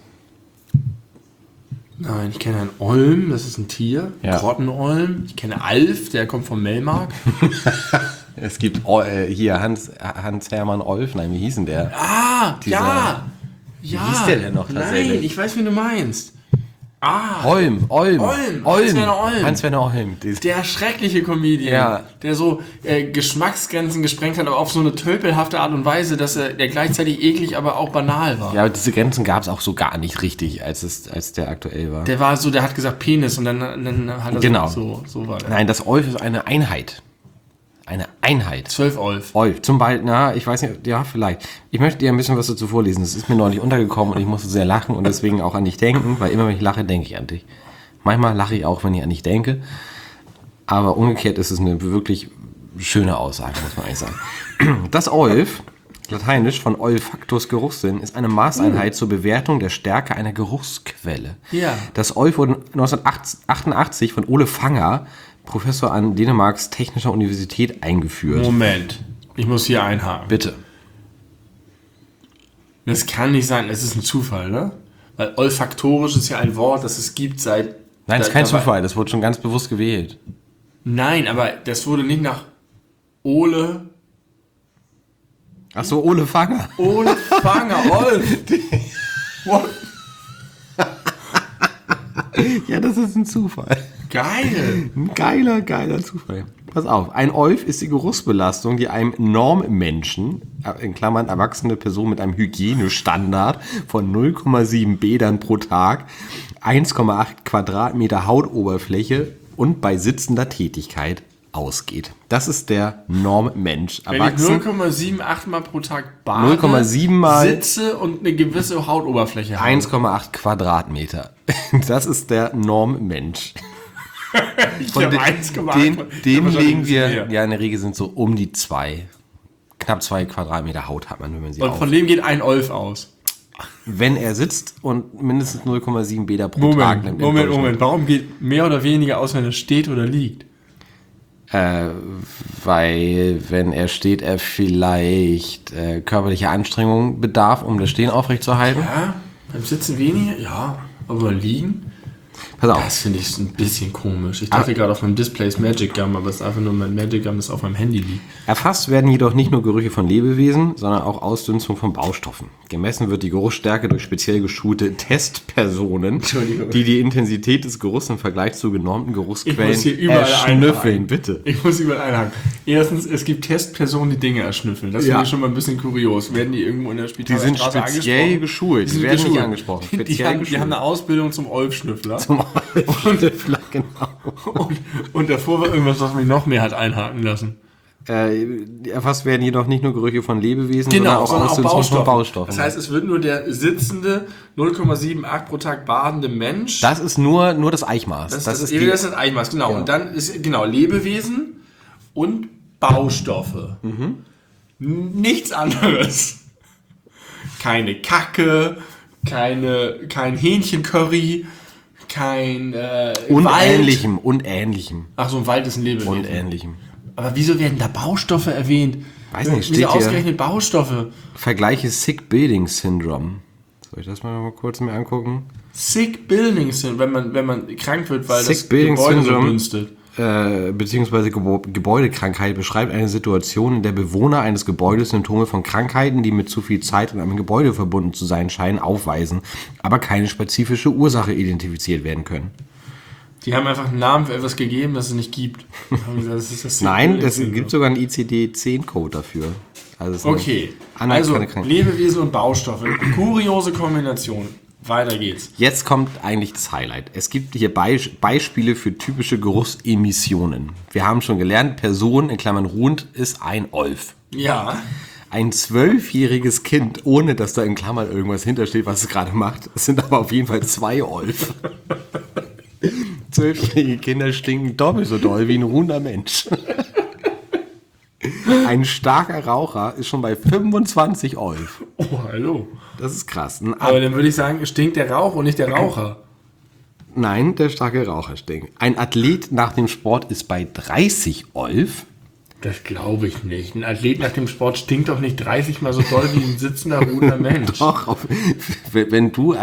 Nein, ich kenne einen Olm, das ist ein Tier. Ja. Grottenolm. Ich kenne Alf, der kommt vom Melmark. Es gibt hier Hans-Hermann Olf, nein, wie hieß denn der? Ja. Wie hieß der denn noch tatsächlich? Nein, ich weiß, wen du meinst. Olm. Hans-Werner Olm. Der schreckliche Comedian, der so Geschmacksgrenzen gesprengt hat, aber auf so eine tölpelhafte Art und Weise, dass der gleichzeitig eklig, aber auch banal war. Ja, aber diese Grenzen gab es auch so gar nicht richtig, als der aktuell war. Der war so, der hat gesagt Penis und dann hat er genau. so war der. Nein, das Olf ist eine Einheit. Eine Einheit. 12 Olf. Olf, zum Beispiel, ich weiß nicht, ja, vielleicht. Ich möchte dir ein bisschen was dazu vorlesen. Das ist mir neulich untergekommen und ich musste sehr lachen und deswegen auch an dich denken, weil immer, wenn ich lache, denke ich an dich. Manchmal lache ich auch, wenn ich an dich denke. Aber umgekehrt ist es eine wirklich schöne Aussage, muss man eigentlich sagen. Das Olf, lateinisch von olfactus Geruchssinn, ist eine Maßeinheit zur Bewertung der Stärke einer Geruchsquelle. Ja. Das Olf wurde 1988 von Ole Fanger, Professor an Dänemarks Technischer Universität, eingeführt. Moment, ich muss hier einhaken. Bitte. Das kann nicht sein, es ist ein Zufall, ne? Weil olfaktorisch ist ja ein Wort, das es gibt seit... Nein, das ist kein Zufall, das wurde schon ganz bewusst gewählt. Nein, aber das wurde nicht nach Ole... Ach so, Ole Fanger. Ole Fanger, Olf. What? Ja, das ist ein Zufall. Geil. Ein geiler Zufall. Pass auf, ein Olf ist die Geruchsbelastung, die einem Normmenschen, in Klammern erwachsene Person mit einem Hygienestandard von 0,7 Bädern pro Tag, 1,8 Quadratmeter Hautoberfläche und bei sitzender Tätigkeit ausgeht. Das ist der Normmensch. Wenn ich 0,78 Mal pro Tag bade, 0,7 Mal sitze und eine gewisse Hautoberfläche habe. 1,8 Quadratmeter. Das ist der Normmensch. Von dem legen wir, ja, in der Regel sind so um die knapp 2 Quadratmeter Haut hat man, wenn man sie Und von dem geht ein Olf aus. Wenn er sitzt und mindestens 0,7 Bäder pro Tag nimmt. Moment. Warum geht mehr oder weniger aus, wenn er steht oder liegt? Weil, wenn er steht, er vielleicht körperliche Anstrengung bedarf, um das Stehen aufrechtzuerhalten. Ja, beim Sitzen weniger, ja, aber liegen... Pass auf. Das finde ich ein bisschen komisch. Ich dachte gerade auf meinem Display ist Magic Gum, aber es ist einfach nur mein Magic Gum, das auf meinem Handy liegt. Erfasst werden jedoch nicht nur Gerüche von Lebewesen, sondern auch Ausdünstung von Baustoffen. Gemessen wird die Geruchsstärke durch speziell geschulte Testpersonen, die Intensität des Geruchs im Vergleich zu genormten Geruchsquellen erschnüffeln. Bitte. Ich muss überall einhaken. Erstens, es gibt Testpersonen, die Dinge erschnüffeln. Das finde ich schon mal ein bisschen kurios. Werden die irgendwo in der Spitalstraße angesprochen? Die sind speziell geschult. Die werden nicht angesprochen. Die haben eine Ausbildung zum Olfschnüffler. Genau. Und davor war irgendwas, was mich noch mehr hat einhaken lassen. Erfasst werden jedoch nicht nur Gerüche von Lebewesen, sondern auch von Baustoffen. Das heißt, es wird nur der sitzende 0,78 pro Tag badende Mensch. Das ist nur das Eichmaß. Das ist das Eichmaß, genau. Ja. Und dann ist Lebewesen und Baustoffe. Nichts anderes. Keine Kacke, kein Hähnchencurry, kein Unähnlichem. Ach so, ein Wald ist ein Lebewesen. Unähnlichem. Aber wieso werden da Baustoffe erwähnt? Weiß nicht, steht hier ausgerechnet Baustoffe. Vergleiche Sick Building Syndrome. Soll ich das mal kurz mir angucken? Sick Building Syndrome, wenn man krank wird, weil Sick das Building Gebäude Syndrome, so dünstet. Beziehungsweise Gebäudekrankheit beschreibt eine Situation, in der Bewohner eines Gebäudes Symptome von Krankheiten, die mit zu viel Zeit in einem Gebäude verbunden zu sein scheinen, aufweisen, aber keine spezifische Ursache identifiziert werden können. Die haben einfach einen Namen für etwas gegeben, das es nicht gibt. Nein, es gibt sogar einen ICD-10-Code dafür. Also okay, also Lebewesen und Baustoffe. Kuriose Kombination. Weiter geht's. Jetzt kommt eigentlich das Highlight. Es gibt hier Beispiele für typische Geruchsemissionen. Wir haben schon gelernt, Person, in Klammern ruhend, ist ein Olf. Ja. Ein 12-jähriges Kind, ohne dass da in Klammern irgendwas hintersteht, was es gerade macht. Es sind aber auf jeden Fall 2 Olf. 12-jährige Kinder stinken doppelt so doll wie ein ruhender Mensch. Ein starker Raucher ist schon bei 25 Olf. Oh, hallo. Das ist krass. Aber dann würde ich sagen, stinkt der Rauch und nicht der Raucher. Nein, der starke Raucher stinkt. Ein Athlet nach dem Sport ist bei 30 Olf. Das glaube ich nicht. Ein Athlet nach dem Sport stinkt doch nicht 30 mal so doll wie ein sitzender, ruhender Mensch. Doch, wenn du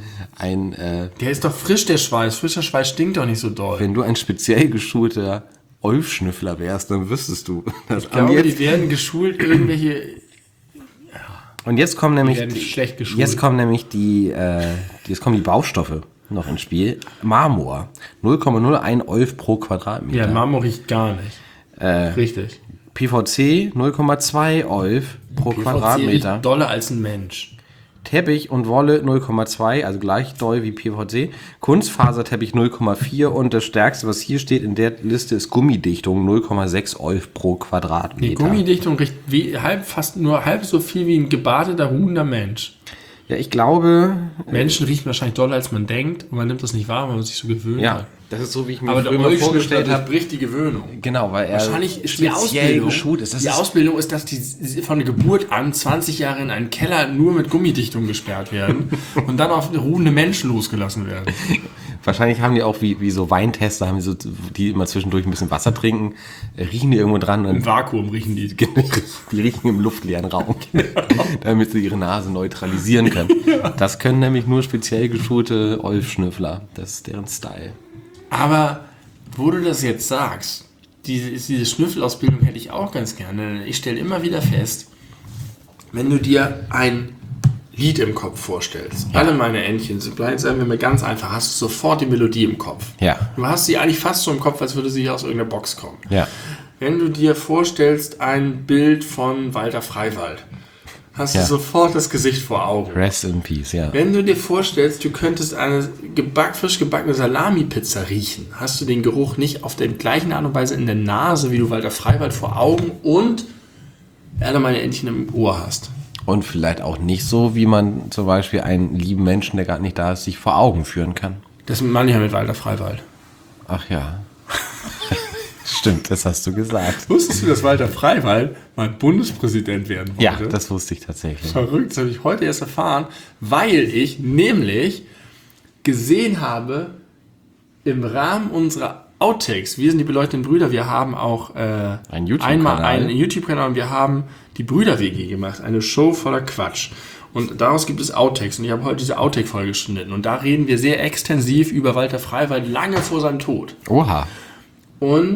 der ist doch frisch, der Schweiß. Frischer Schweiß stinkt doch nicht so doll. Wenn du ein speziell geschulter Olfschnüffler wärst, dann wüsstest du. Ich glaube, die werden geschult, irgendwelche... Und jetzt kommen nämlich die Baustoffe noch ins Spiel. Marmor. 0,01 Olf pro Quadratmeter. Ja, Marmor riecht gar nicht. Richtig. PVC 0,2 Olf pro Quadratmeter. Riecht doller als ein Mensch. Teppich und Wolle 0,2, also gleich doll wie PVC. Kunstfaserteppich 0,4 und das Stärkste, was hier steht in der Liste, ist Gummidichtung 0,6 Olf pro Quadratmeter. Die Gummidichtung riecht fast nur halb so viel wie ein gebadeter, ruhender Mensch. Ja, ich glaube... Menschen riechen wahrscheinlich doller, als man denkt und man nimmt das nicht wahr, weil man sich so gewöhnt hat. Das ist so, wie ich mir früher mal vorgestellt habe. bricht die Gewöhnung. Genau, weil er wahrscheinlich ist die Ausbildung ist, dass die von der Geburt an 20 Jahre in einen Keller nur mit Gummidichtung gesperrt werden und dann auf ruhende Menschen losgelassen werden. Wahrscheinlich haben die auch wie so Weintester, haben die immer zwischendurch ein bisschen Wasser trinken, riechen die irgendwo dran. Im Vakuum riechen die. Die riechen im luftleeren Raum, damit sie ihre Nase neutralisieren können. Ja. Das können nämlich nur speziell geschulte Olfschnüffler. Das ist deren Style. Aber wo du das jetzt sagst, diese Schnüffelausbildung hätte ich auch ganz gerne. Ich stelle immer wieder fest, wenn du dir ein Lied im Kopf vorstellst, alle meine Entchen, sagen wir mal ganz einfach, hast du sofort die Melodie im Kopf. Ja. Du hast sie eigentlich fast so im Kopf, als würde sie aus irgendeiner Box kommen. Ja. Wenn du dir vorstellst, ein Bild von Walter Freiwald, hast du sofort das Gesicht vor Augen. Rest in Peace, ja. Wenn du dir vorstellst, du könntest eine frisch gebackene Salami-Pizza riechen, hast du den Geruch nicht auf der gleichen Art und Weise in der Nase, wie du Walter Freiwald vor Augen und alle meine Entchen im Ohr hast. Und vielleicht auch nicht so, wie man zum Beispiel einen lieben Menschen, der gerade nicht da ist, sich vor Augen führen kann. Das meine ich ja mit Walter Freiwald. Ach ja. Stimmt, das hast du gesagt. Wusstest du, dass Walter Freiwald mal Bundespräsident werden wollte? Ja, das wusste ich tatsächlich. Verrückt, das habe ich heute erst erfahren, weil ich nämlich gesehen habe, im Rahmen unserer Outtakes, wir sind die beleuchteten Brüder, wir haben auch einen YouTube-Kanal und wir haben die Brüder-WG gemacht, eine Show voller Quatsch. Und daraus gibt es Outtakes und ich habe heute diese Outtake-Folge geschnitten und da reden wir sehr extensiv über Walter Freiwald lange vor seinem Tod. Oha. Und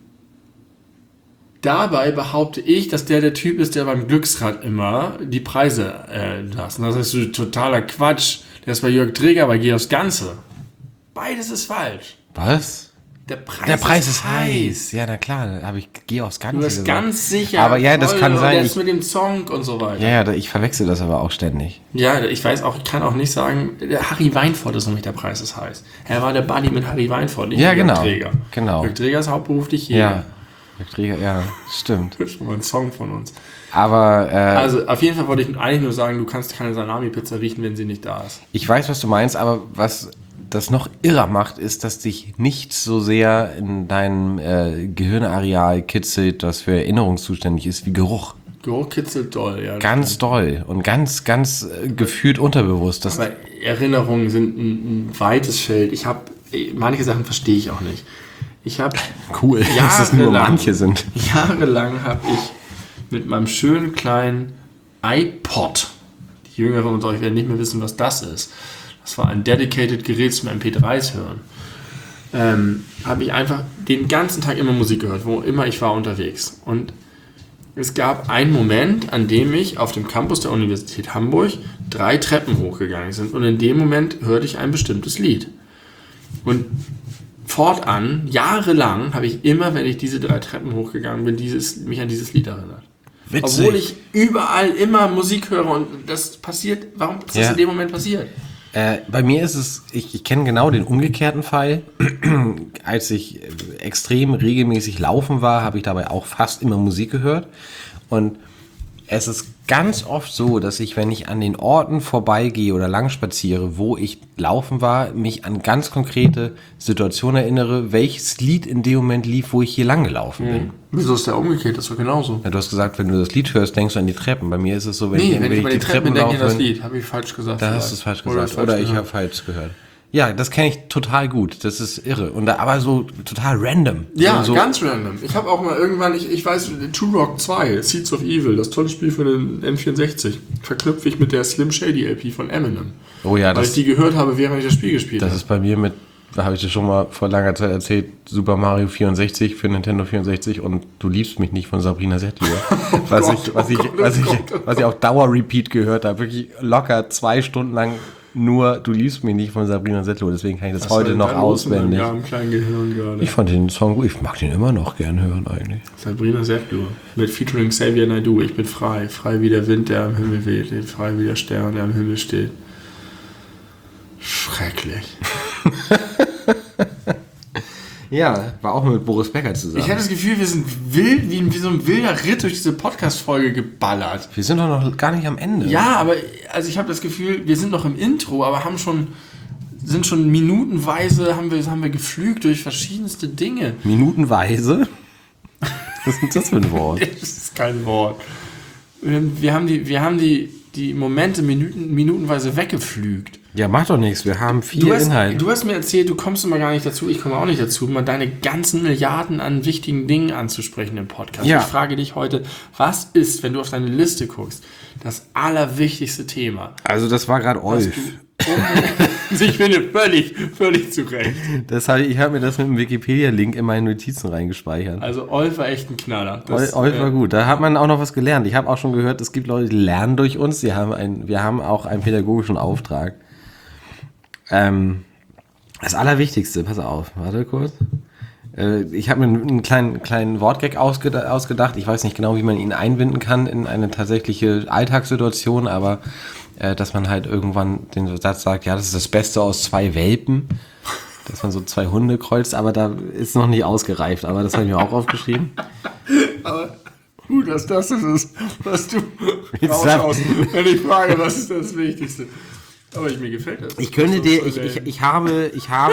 dabei behaupte ich, dass der Typ ist, der beim Glücksrad immer die Preise lässt. Das ist so totaler Quatsch. Der ist bei Jörg Träger, bei Geh aufs Ganze. Beides ist falsch. Was? Der Preis ist heiß. Ja, na klar, habe ich Geh aufs Ganze. Du bist ganz sicher. Aber ja, das kann sein. Der ist mit dem Song und so weiter. Ja, ich verwechsel das aber auch ständig. Ja, ich weiß auch, ich kann auch nicht sagen, der Harry Weinfurt ist nämlich der Preis ist heiß. Er war der Buddy mit Harry Weinfurt, nicht Jörg Träger. Genau. Jörg Träger ist hauptberuflich hier. Ja. Ja, stimmt. Das ist schon mal ein Song von uns. Aber Also auf jeden Fall wollte ich eigentlich nur sagen, du kannst keine Salami-Pizza riechen, wenn sie nicht da ist. ich weiß, was du meinst, aber was das noch irrer macht, ist, dass dich nichts so sehr in deinem Gehirnareal kitzelt, das für Erinnerung zuständig ist, wie Geruch. Geruch kitzelt doll, ja. Ganz doll und ganz gefühlt unterbewusst. Das Aber Erinnerungen sind ein weites Feld. Manche Sachen verstehe ich auch nicht. Ich habe cool, dass es nur manche sind. Jahrelang habe ich mit meinem schönen kleinen iPod, die Jüngeren unter euch werden nicht mehr wissen, was das ist. Das war ein dedicated Gerät zum MP3s hören. Habe ich einfach den ganzen Tag immer Musik gehört, wo immer ich war unterwegs. Und es gab einen Moment, an dem ich auf dem Campus der Universität Hamburg 3 Treppen hochgegangen bin. Und in dem Moment hörte ich ein bestimmtes Lied. Und fortan, jahrelang, habe ich immer, wenn ich diese 3 Treppen hochgegangen bin, mich an dieses Lied erinnert. Witzig. Obwohl ich überall immer Musik höre und das passiert, warum ist das in dem Moment passiert? Bei mir ist es, ich kenne genau den umgekehrten Fall. Als ich extrem regelmäßig laufen war, habe ich dabei auch fast immer Musik gehört. Und es ist ganz oft so, dass ich, wenn ich an den Orten vorbeigehe oder lang spaziere, wo ich laufen war, mich an ganz konkrete Situationen erinnere, welches Lied in dem Moment lief, wo ich hier lang gelaufen bin. Wieso ist der umgekehrt? Das ist doch genauso. Ja, du hast gesagt, wenn du das Lied hörst, denkst du an die Treppen. Bei mir ist es so, wenn ich bei die Treppen denke ich laufe, an das Lied. Habe ich falsch gesagt. da hast du es falsch gesagt. Oder ich habe falsch gehört. Ja, das kenne ich total gut. Das ist irre. Aber so total random. Ja, so, ganz random. Ich habe auch mal irgendwann, ich weiß, Turok 2, Seeds of Evil, das tolle Spiel für den N64, verknüpfe ich mit der Slim Shady LP von Eminem. Oh ja, weil ich die gehört habe, während ich das Spiel gespielt habe. Das ist bei mir da habe ich dir schon mal vor langer Zeit erzählt, Super Mario 64 für Nintendo 64 und Du liebst mich nicht von Sabrina Settler. Was ich auf Dauer-Repeat gehört habe. Wirklich locker 2 Stunden lang nur Du liebst mich nicht von Sabrina Settler. Deswegen kann ich das heute noch auswendig. Ja, im kleinen Gehirn gerade. Ich fand den Song gut. Ich mag den immer noch gern hören eigentlich. Sabrina Settler mit featuring Xavier Naidoo. Ich bin frei. Frei wie der Wind, der am Himmel weht. Frei wie der Stern, der am Himmel steht. Schrecklich. Ja, war auch mit Boris Becker zusammen. Ich hatte das Gefühl, wir sind wild, wie so ein wilder Ritt durch diese Podcast-Folge geballert. Wir sind doch noch gar nicht am Ende. Ja, aber also ich habe das Gefühl, wir sind noch im Intro, aber sind schon minutenweise, haben wir geflügt durch verschiedenste Dinge. Minutenweise? Was ist denn das für ein Wort? Das ist kein Wort. Wir haben die Momente minutenweise weggeflügt. Ja, mach doch nichts, wir haben viel Inhalt. Du hast mir erzählt, du kommst immer gar nicht dazu, ich komme auch nicht dazu, mal deine ganzen Milliarden an wichtigen Dingen anzusprechen im Podcast. Ja. Ich frage dich heute, was ist, wenn du auf deine Liste guckst, das allerwichtigste Thema? Also das war gerade Olf. Ich finde völlig zurecht. Ich habe mir das mit dem Wikipedia-Link in meine Notizen reingespeichert. Also Olf war echt ein Knaller. Olf war gut. Da hat man auch noch was gelernt. Ich habe auch schon gehört, es gibt Leute, die lernen durch uns. Wir haben auch einen pädagogischen Auftrag. Das Allerwichtigste, pass auf, warte kurz. Ich habe mir einen kleinen Wortgag ausgedacht. Ich weiß nicht genau, wie man ihn einbinden kann in eine tatsächliche Alltagssituation, aber dass man halt irgendwann den Satz sagt, ja, das ist das Beste aus 2 Welpen, dass man so 2 Hunde kreuzt, aber da ist noch nicht ausgereift, aber das habe ich mir auch aufgeschrieben. Aber gut, dass das ist, was du rausschaust, wenn ich frage, was ist das Wichtigste. Aber mir gefällt das. Ich könnte dir, ich habe.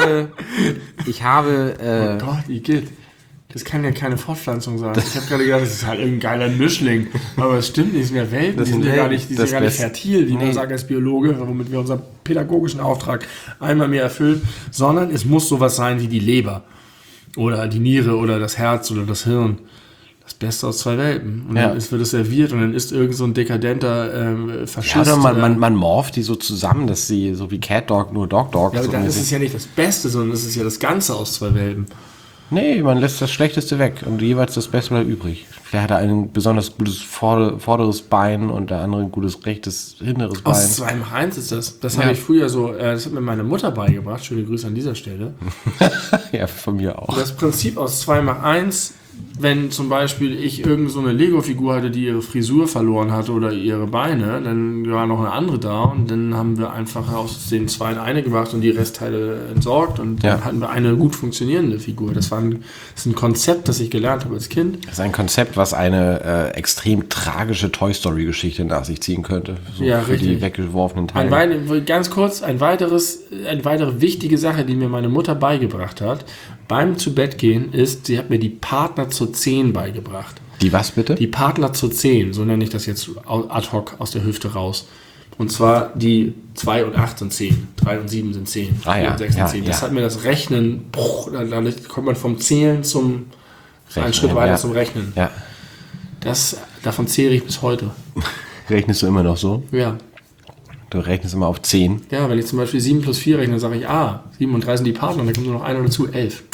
Oh Gott, Igitt. Das kann ja keine Fortpflanzung sein. Ich habe gerade gedacht, das ist halt irgendein geiler Mischling. Aber es stimmt nicht, es sind ja Welpen, die sind ja gar nicht fertil, wie man sagt als Biologe, womit wir unseren pädagogischen Auftrag einmal mehr erfüllen, sondern es muss sowas sein wie die Leber oder die Niere oder das Herz oder das Hirn. Das Beste aus 2 Welpen. Und dann wird es serviert und dann ist irgend so ein dekadenter Faschist. Ja, oder man morpht die so zusammen, dass sie so wie Cat Dog, nur Dog. Ja, aber dann ist es ja nicht das Beste, sondern es ist ja das Ganze aus 2 Welpen. Nee, man lässt das Schlechteste weg und jeweils das Beste bleibt übrig. Vielleicht hat er ein besonders gutes vorderes Bein und der andere ein gutes rechtes hinteres Bein. Aus 2 im 1 ist das. Das habe ich früher so, das hat mir meine Mutter beigebracht. Schöne Grüße an dieser Stelle. Ja, von mir auch. Das Prinzip aus 2 mal 1 wenn zum Beispiel ich irgend so eine Lego-Figur hatte, die ihre Frisur verloren hatte oder ihre Beine, dann war noch eine andere da und dann haben wir einfach aus den zwei eine gemacht und die Restteile entsorgt und dann hatten wir eine gut funktionierende Figur. Das ist ein Konzept, das ich gelernt habe als Kind. Das ist ein Konzept, was eine extrem tragische Toy-Story-Geschichte nach sich ziehen könnte. So Ja, für richtig. die weggeworfenen Teile. Ganz kurz, eine weitere wichtige Sache, die mir meine Mutter beigebracht hat, beim Zubettgehen ist, sie hat mir die Partner zur 10 beigebracht. Die was bitte? Die Partner zur 10, so nenne ich das jetzt ad hoc aus der Hüfte raus. Und zwar die 2 und 8 sind 10, 3 und 7 sind 10, 4 und 6 sind 10. Das hat mir das Rechnen, da kommt man vom Zählen zum einen Schritt weiter zum Rechnen. Ja. Davon zähle ich bis heute. Rechnest du immer noch so? Ja. Du rechnest immer auf 10. Ja, wenn ich zum Beispiel 7 plus 4 rechne, sage ich, 7 und 3 sind die Partner, und dann kommt nur noch einer dazu, 11.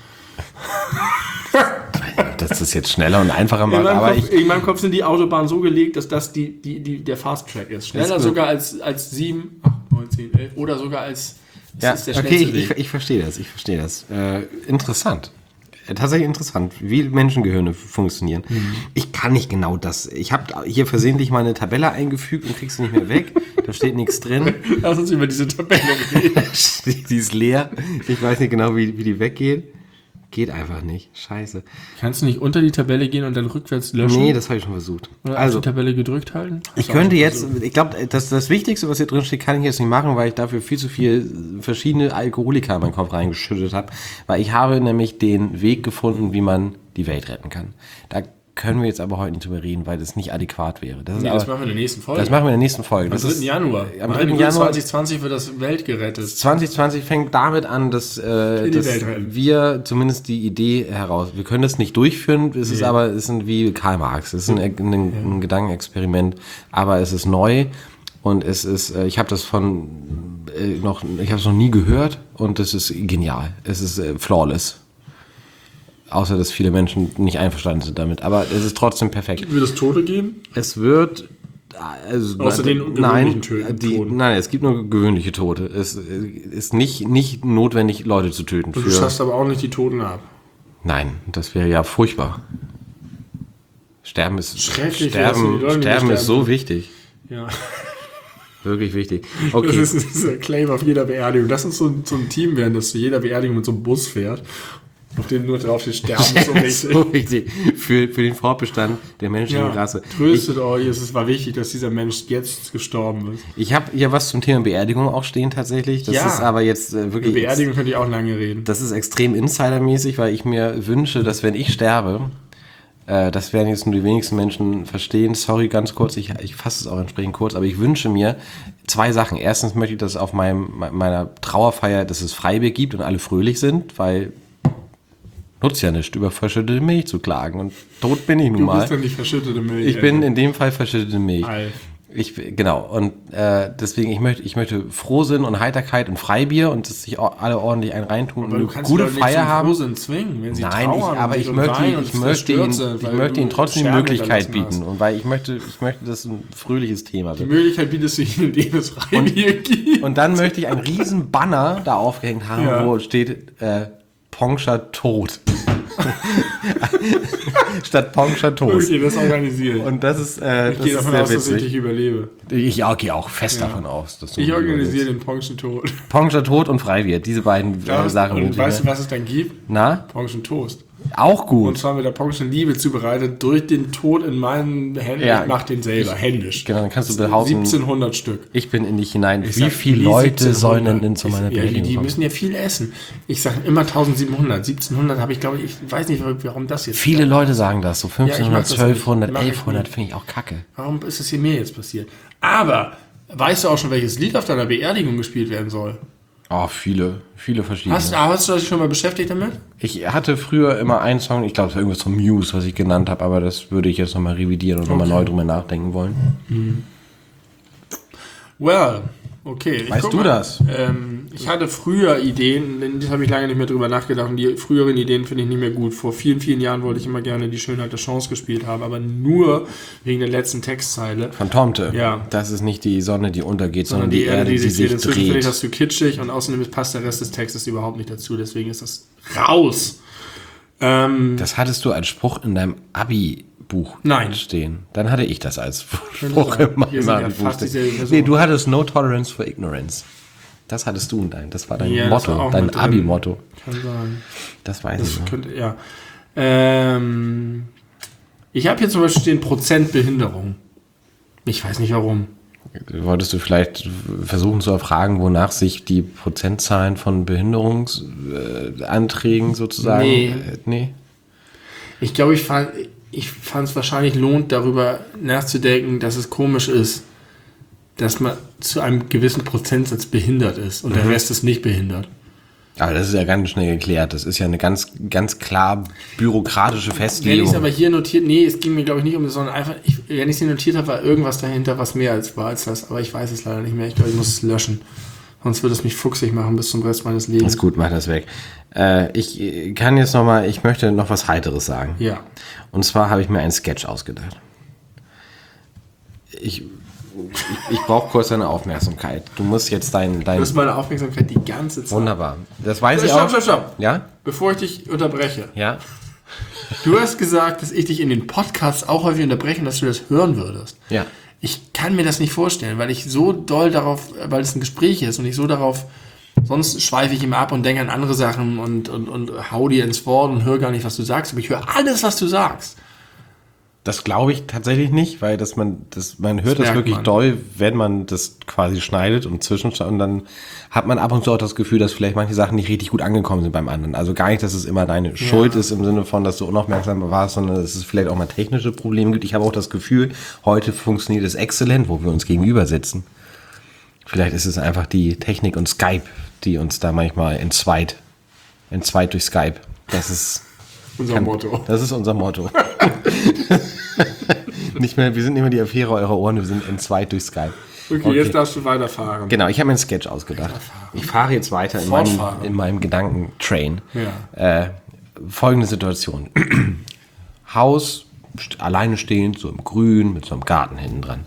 Das ist jetzt schneller und einfacher macht, in meinem Kopf sind die Autobahnen so gelegt, dass das der Fast Track ist. Schneller sogar als 7, 8, 9, 10, 11 oder sogar als ist der schnellste Weg. Ich verstehe das. Interessant. Tatsächlich interessant, wie Menschengehirne funktionieren. Ich kann nicht genau das. Ich habe hier versehentlich mal eine Tabelle eingefügt und kriegst sie nicht mehr weg. Da steht nichts drin. Lass uns über diese Tabelle reden. Die ist leer. Ich weiß nicht genau, wie die weggeht. Geht einfach nicht. Scheiße. Kannst du nicht unter die Tabelle gehen und dann rückwärts löschen? Nee, das habe ich schon versucht. Oder also die Tabelle gedrückt halten? Ich könnte jetzt, ich glaube, das Wichtigste, was hier drin steht, kann ich jetzt nicht machen, weil ich dafür viel zu viel verschiedene Alkoholiker in meinen Kopf reingeschüttet habe. Weil ich habe nämlich den Weg gefunden, wie man die Welt retten kann. Da können wir jetzt aber heute nicht drüber reden, weil das nicht adäquat wäre. Das machen wir in der nächsten Folge. Das machen wir in der nächsten Folge. Am 3. Januar. Am 3. Januar 2020 wird das Welt gerettet. 2020 fängt damit an, dass wir zumindest die Idee heraus, wir können das nicht durchführen, es ist wie Karl Marx, es ist ein Gedankenexperiment, aber es ist neu und es ist, ich habe das noch nie gehört und es ist genial. Es ist flawless. Außer, dass viele Menschen nicht einverstanden sind damit. Aber es ist trotzdem perfekt. Wird es Tote geben? Es wird... Außer den gewöhnlichen Toten? Nein, es gibt nur gewöhnliche Tote. Es ist nicht notwendig, Leute zu töten. Und du schaffst aber auch nicht die Toten ab. Nein, das wäre ja furchtbar. Sterben ist so wichtig. Ja. Wirklich wichtig. Okay. Das ist ein Claim auf jeder Beerdigung. Das ist so ein Team werden, das zu jeder Beerdigung mit so einem Bus fährt. Auf dem nur drauf steht, sterben ist so wichtig. Für den Fortbestand der menschlichen Rasse. Tröstet euch, es war wichtig, dass dieser Mensch jetzt gestorben ist. Ich habe hier was zum Thema Beerdigung auch stehen tatsächlich. Das ist aber jetzt wirklich... Über Beerdigung könnte ich auch lange reden. Das ist extrem insidermäßig, weil ich mir wünsche, dass wenn ich sterbe, das werden jetzt nur die wenigsten Menschen verstehen. Sorry, ganz kurz, ich fasse es auch entsprechend kurz, aber ich wünsche mir 2 Sachen. Erstens möchte ich, dass auf meiner Trauerfeier, dass es Freibier gibt und alle fröhlich sind, weil... Nutzt ja nicht, über verschüttete Milch zu klagen. Und tot bin ich nun mal. Du bist ja nicht verschüttete Milch. Ich bin in dem Fall verschüttete Milch. Alf. Genau. Und deswegen, ich möchte Frohsinn und Heiterkeit und Freibier und dass sich alle ordentlich einen reintun und eine gute Feier haben. Frohsinn zwingen, wenn sie Nein, trauern aber ich möchte ihnen trotzdem die Möglichkeit bieten. Und weil ich möchte, dass ein fröhliches Thema wird. Die Möglichkeit bietest du ihnen, indem es Freibier gibt. Und dann möchte ich einen riesen Banner da aufgehängt haben, wo steht, Pongscher tot. Statt Pongscher tot. Okay, das organisieren. Und das ist ich gehe davon aus, dass ich dich überlebe. Ich gehe auch fest davon aus, dass du ich organisiere den Pongscher Tod. Pongscher Tod und Freibier, diese beiden Sachen. Und weißt du, was es dann gibt? Na? Pongschen Toast. Auch gut. Und zwar mit der Pongschen Liebe zubereitet durch den Tod in meinen Händen. Ja, ich mache den selber, händisch. Genau, dann kannst du behaupten. 1700 Stück. Ich bin in dich hinein. Wie viele Leute sollen denn zu meiner Beerdigung die müssen ja viel essen. Ich sage immer 1700. 1700 habe ich, glaube ich weiß nicht, warum das jetzt. Viele Leute sagen das. So 1500, 1200, 1100 finde ich auch kacke. Warum ist das hier mir jetzt passiert? Aber, weißt du auch schon, welches Lied auf deiner Beerdigung gespielt werden soll? Oh, viele verschiedene. Hast du dich schon mal beschäftigt damit? Ich hatte früher immer einen Song, ich glaube, es war irgendwas von Muse, was ich genannt habe, aber das würde ich jetzt nochmal revidieren und nochmal neu drüber nachdenken wollen. Well, okay. Weißt du das? Ich hatte früher Ideen, das habe ich lange nicht mehr drüber nachgedacht und die früheren Ideen finde ich nicht mehr gut. Vor vielen, vielen Jahren wollte ich immer gerne die Schönheit der Chance gespielt haben, aber nur wegen der letzten Textzeile. Phantomte. Ja. Das ist nicht die Sonne, die untergeht, sondern die Erde, die sich dreht. Inzwischen finde ich das zu kitschig und außerdem passt der Rest des Textes überhaupt nicht dazu, deswegen ist das raus. Das hattest du als Spruch in deinem Abi-Buch stehen. Dann hatte ich das als Spruch in meinem Abi-Buch stehen. Nee, du hattest No Tolerance for Ignorance. Das hattest du das war dein Motto, dein Abi-Motto. Kann sein. Das weiß ich. Könnte, ja. Ich habe hier zum Beispiel den Prozent Behinderung. Ich weiß nicht warum. Wolltest du vielleicht versuchen zu erfragen, wonach sich die Prozentzahlen von Behinderungsanträgen sozusagen... Nee. Ich glaube, ich fand es wahrscheinlich lohnt, darüber nachzudenken, dass es komisch ist, dass man zu einem gewissen Prozentsatz behindert ist und der Rest ist nicht behindert. Aber das ist ja ganz schnell geklärt. Das ist ja eine ganz, ganz klar bürokratische Festlegung. Wenn ich es aber hier notiert, es ging mir glaube ich nicht um das, sondern einfach, wenn ich es hier notiert habe, war irgendwas dahinter, was mehr war als das. Aber ich weiß es leider nicht mehr. Ich glaube, ich muss es löschen. Sonst würde es mich fuchsig machen bis zum Rest meines Lebens. Ist gut, mach das weg. Ich kann jetzt ich möchte noch was Heiteres sagen. Ja. Und zwar habe ich mir einen Sketch ausgedacht. Ich brauche kurz deine Aufmerksamkeit. Du musst jetzt Du hast meine Aufmerksamkeit die ganze Zeit. Wunderbar. Das weiß ich auch. Stopp. Ja? Bevor ich dich unterbreche. Ja? Du hast gesagt, dass ich dich in den Podcasts auch häufig unterbreche und dass du das hören würdest. Ja. Ich kann mir das nicht vorstellen, weil ich so doll darauf, weil es ein Gespräch ist und ich so darauf, sonst schweife ich immer ab und denke an andere Sachen und hau dir ins Wort und höre gar nicht, was du sagst. Aber ich höre alles, was du sagst. Das glaube ich tatsächlich nicht, weil man hört das wirklich doll, wenn man das quasi schneidet und zwischenschneidet und dann hat man ab und zu auch das Gefühl, dass vielleicht manche Sachen nicht richtig gut angekommen sind beim anderen. Also gar nicht, dass es immer deine Schuld ist im Sinne von, dass du unaufmerksam warst, sondern dass es vielleicht auch mal technische Probleme gibt. Ich habe auch das Gefühl, heute funktioniert es exzellent, wo wir uns gegenüber sitzen. Vielleicht ist es einfach die Technik und Skype, die uns da manchmal entzweit durch Skype. Das ist unser Motto. Das ist unser Motto. Wir sind nicht mehr die Affäre eurer Ohren, wir sind entzweit durch Skype. Okay, jetzt darfst du weiterfahren. Genau, ich habe mir einen Sketch ausgedacht. Ich fahre jetzt weiter in meinem Gedankentrain. Ja. Folgende Situation. Haus, alleine stehend, so im Grün, mit so einem Garten hinten dran.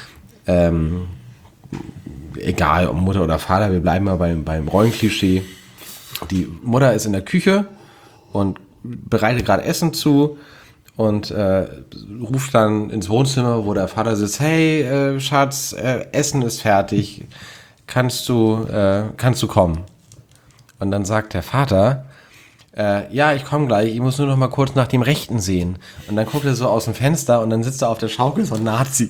Egal, ob Mutter oder Vater, wir bleiben mal beim Rollenklischee. Die Mutter ist in der Küche und bereitet gerade Essen zu und ruft dann ins Wohnzimmer, wo der Vater sitzt, hey Schatz, Essen ist fertig, kannst du kommen? Und dann sagt der Vater, ja, ich komme gleich, ich muss nur noch mal kurz nach dem Rechten sehen. Und dann guckt er so aus dem Fenster und dann sitzt er auf der Schaukel so ein Nazi.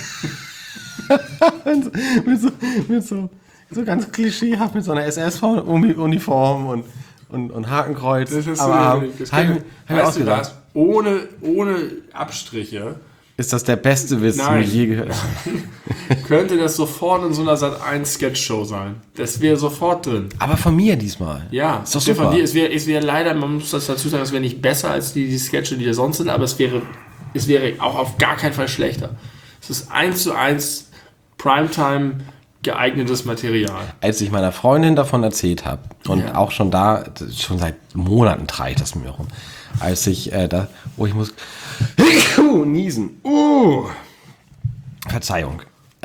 mit so ganz klischeehaft, mit so einer SS-Uniform und Hakenkreuz. Das ist weißt du was? Ohne Abstriche. Ist das der beste Witz, den ich je gehört habe? Könnte das sofort in so einer Sat.1-Sketch-Show sein. Das wäre sofort drin. Aber von mir diesmal. Ja, ist doch super. Von dir. Es wäre leider, man muss das dazu sagen, es wäre nicht besser als die Sketche, die da sonst sind, aber es wäre auch auf gar keinen Fall schlechter. Es ist 1:1 Primetime geeignetes Material. Als ich meiner Freundin davon erzählt habe und auch schon seit Monaten trage ich das mit mir rum, als ich ich muss niesen. Verzeihung.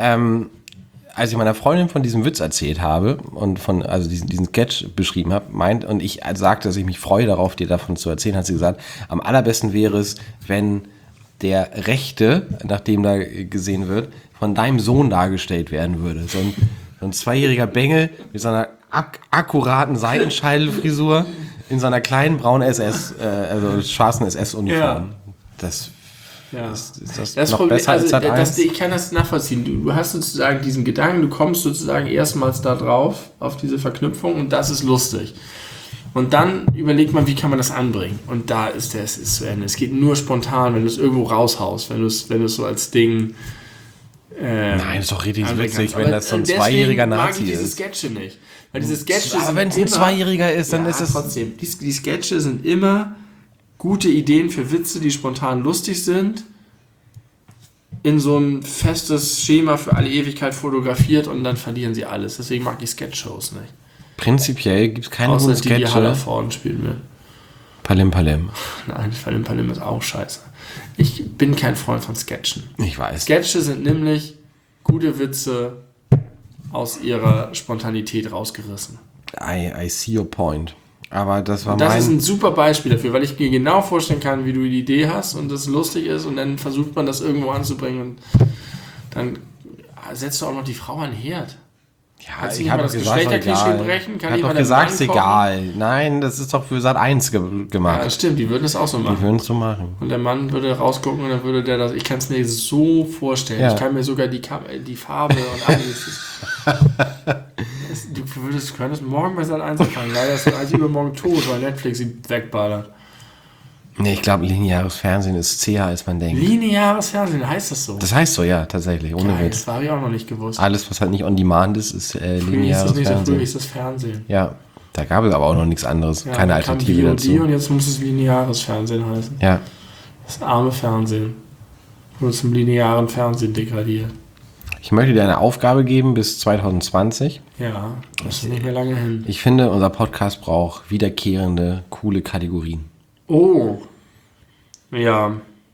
Als ich meiner Freundin von diesem Witz erzählt habe und diesen Sketch beschrieben habe, und ich sagte, dass ich mich freue darauf, dir davon zu erzählen, hat sie gesagt, am allerbesten wäre es, wenn der Rechte, nachdem da gesehen wird, von deinem Sohn dargestellt werden würde. So ein 2-jähriger Bengel mit so einer akkuraten Seitenscheidelfrisur in so einer kleinen braunen schwarzen SS-Uniform. Ja. Ist das noch Problem, besser als Sat.1? Ich kann das nachvollziehen. Du hast sozusagen diesen Gedanken, du kommst sozusagen erstmals da drauf, auf diese Verknüpfung und das ist lustig. Und dann überlegt man, wie kann man das anbringen? Und da ist es zu Ende. Es geht nur spontan, wenn du es irgendwo raushaust, wenn du es so als Ding... Nein, ist doch richtig witzig, wenn das so ein 2-jähriger Nazi ist. Ich diese Sketche nicht. Weil diese Sketche aber wenn es ein 2-jähriger ist, dann ist es... trotzdem. Die Sketche sind immer gute Ideen für Witze, die spontan lustig sind, in so ein festes Schema für alle Ewigkeit fotografiert und dann verlieren sie alles. Deswegen mag ich Sketch-Shows nicht. Prinzipiell gibt es keine guten Sketche. Die Haller vorne spielen will. Palim Palim. Nein, Palim Palim ist auch scheiße. Ich bin kein Freund von Sketchen. Ich weiß. Sketche sind nämlich gute Witze aus ihrer Spontanität rausgerissen. I see your point. Aber das war Das ist ein super Beispiel dafür, weil ich mir genau vorstellen kann, wie du die Idee hast und das lustig ist und dann versucht man das irgendwo anzubringen und dann setzt du auch noch die Frau an den Herd. Ja, ich habe das Geschlechterklischee brechen? Kann ich doch gesagt, ist egal. Nein, das ist doch für Sat 1 gemacht. Ja, stimmt, die würden das auch so machen. Die würden es so machen. Und der Mann würde rausgucken und dann würde der das, ich kann es mir so vorstellen. Ja. Ich kann mir sogar die Farbe und alles. Du könntest morgen bei Sat 1 anfangen. Leider ist Sat 1 übermorgen tot, weil Netflix sie wegballert. Nee, ich glaube, lineares Fernsehen ist zäher, als man denkt. Lineares Fernsehen, heißt das so? Das heißt so, ja, tatsächlich, ohne Witz. Das habe ich auch noch nicht gewusst. Alles, was halt nicht on demand ist lineares Fernsehen. Früher ist das Fernsehen. Ja, da gab es aber auch noch nichts anderes. Ja, keine Alternative dazu. Und jetzt muss es lineares Fernsehen heißen. Ja. Das arme Fernsehen. Wurde zum linearen Fernsehen degradiert. Ich möchte dir eine Aufgabe geben bis 2020. Ja, das ist nicht mehr lange hin. Ich finde, unser Podcast braucht wiederkehrende, coole Kategorien. Oh. Ja.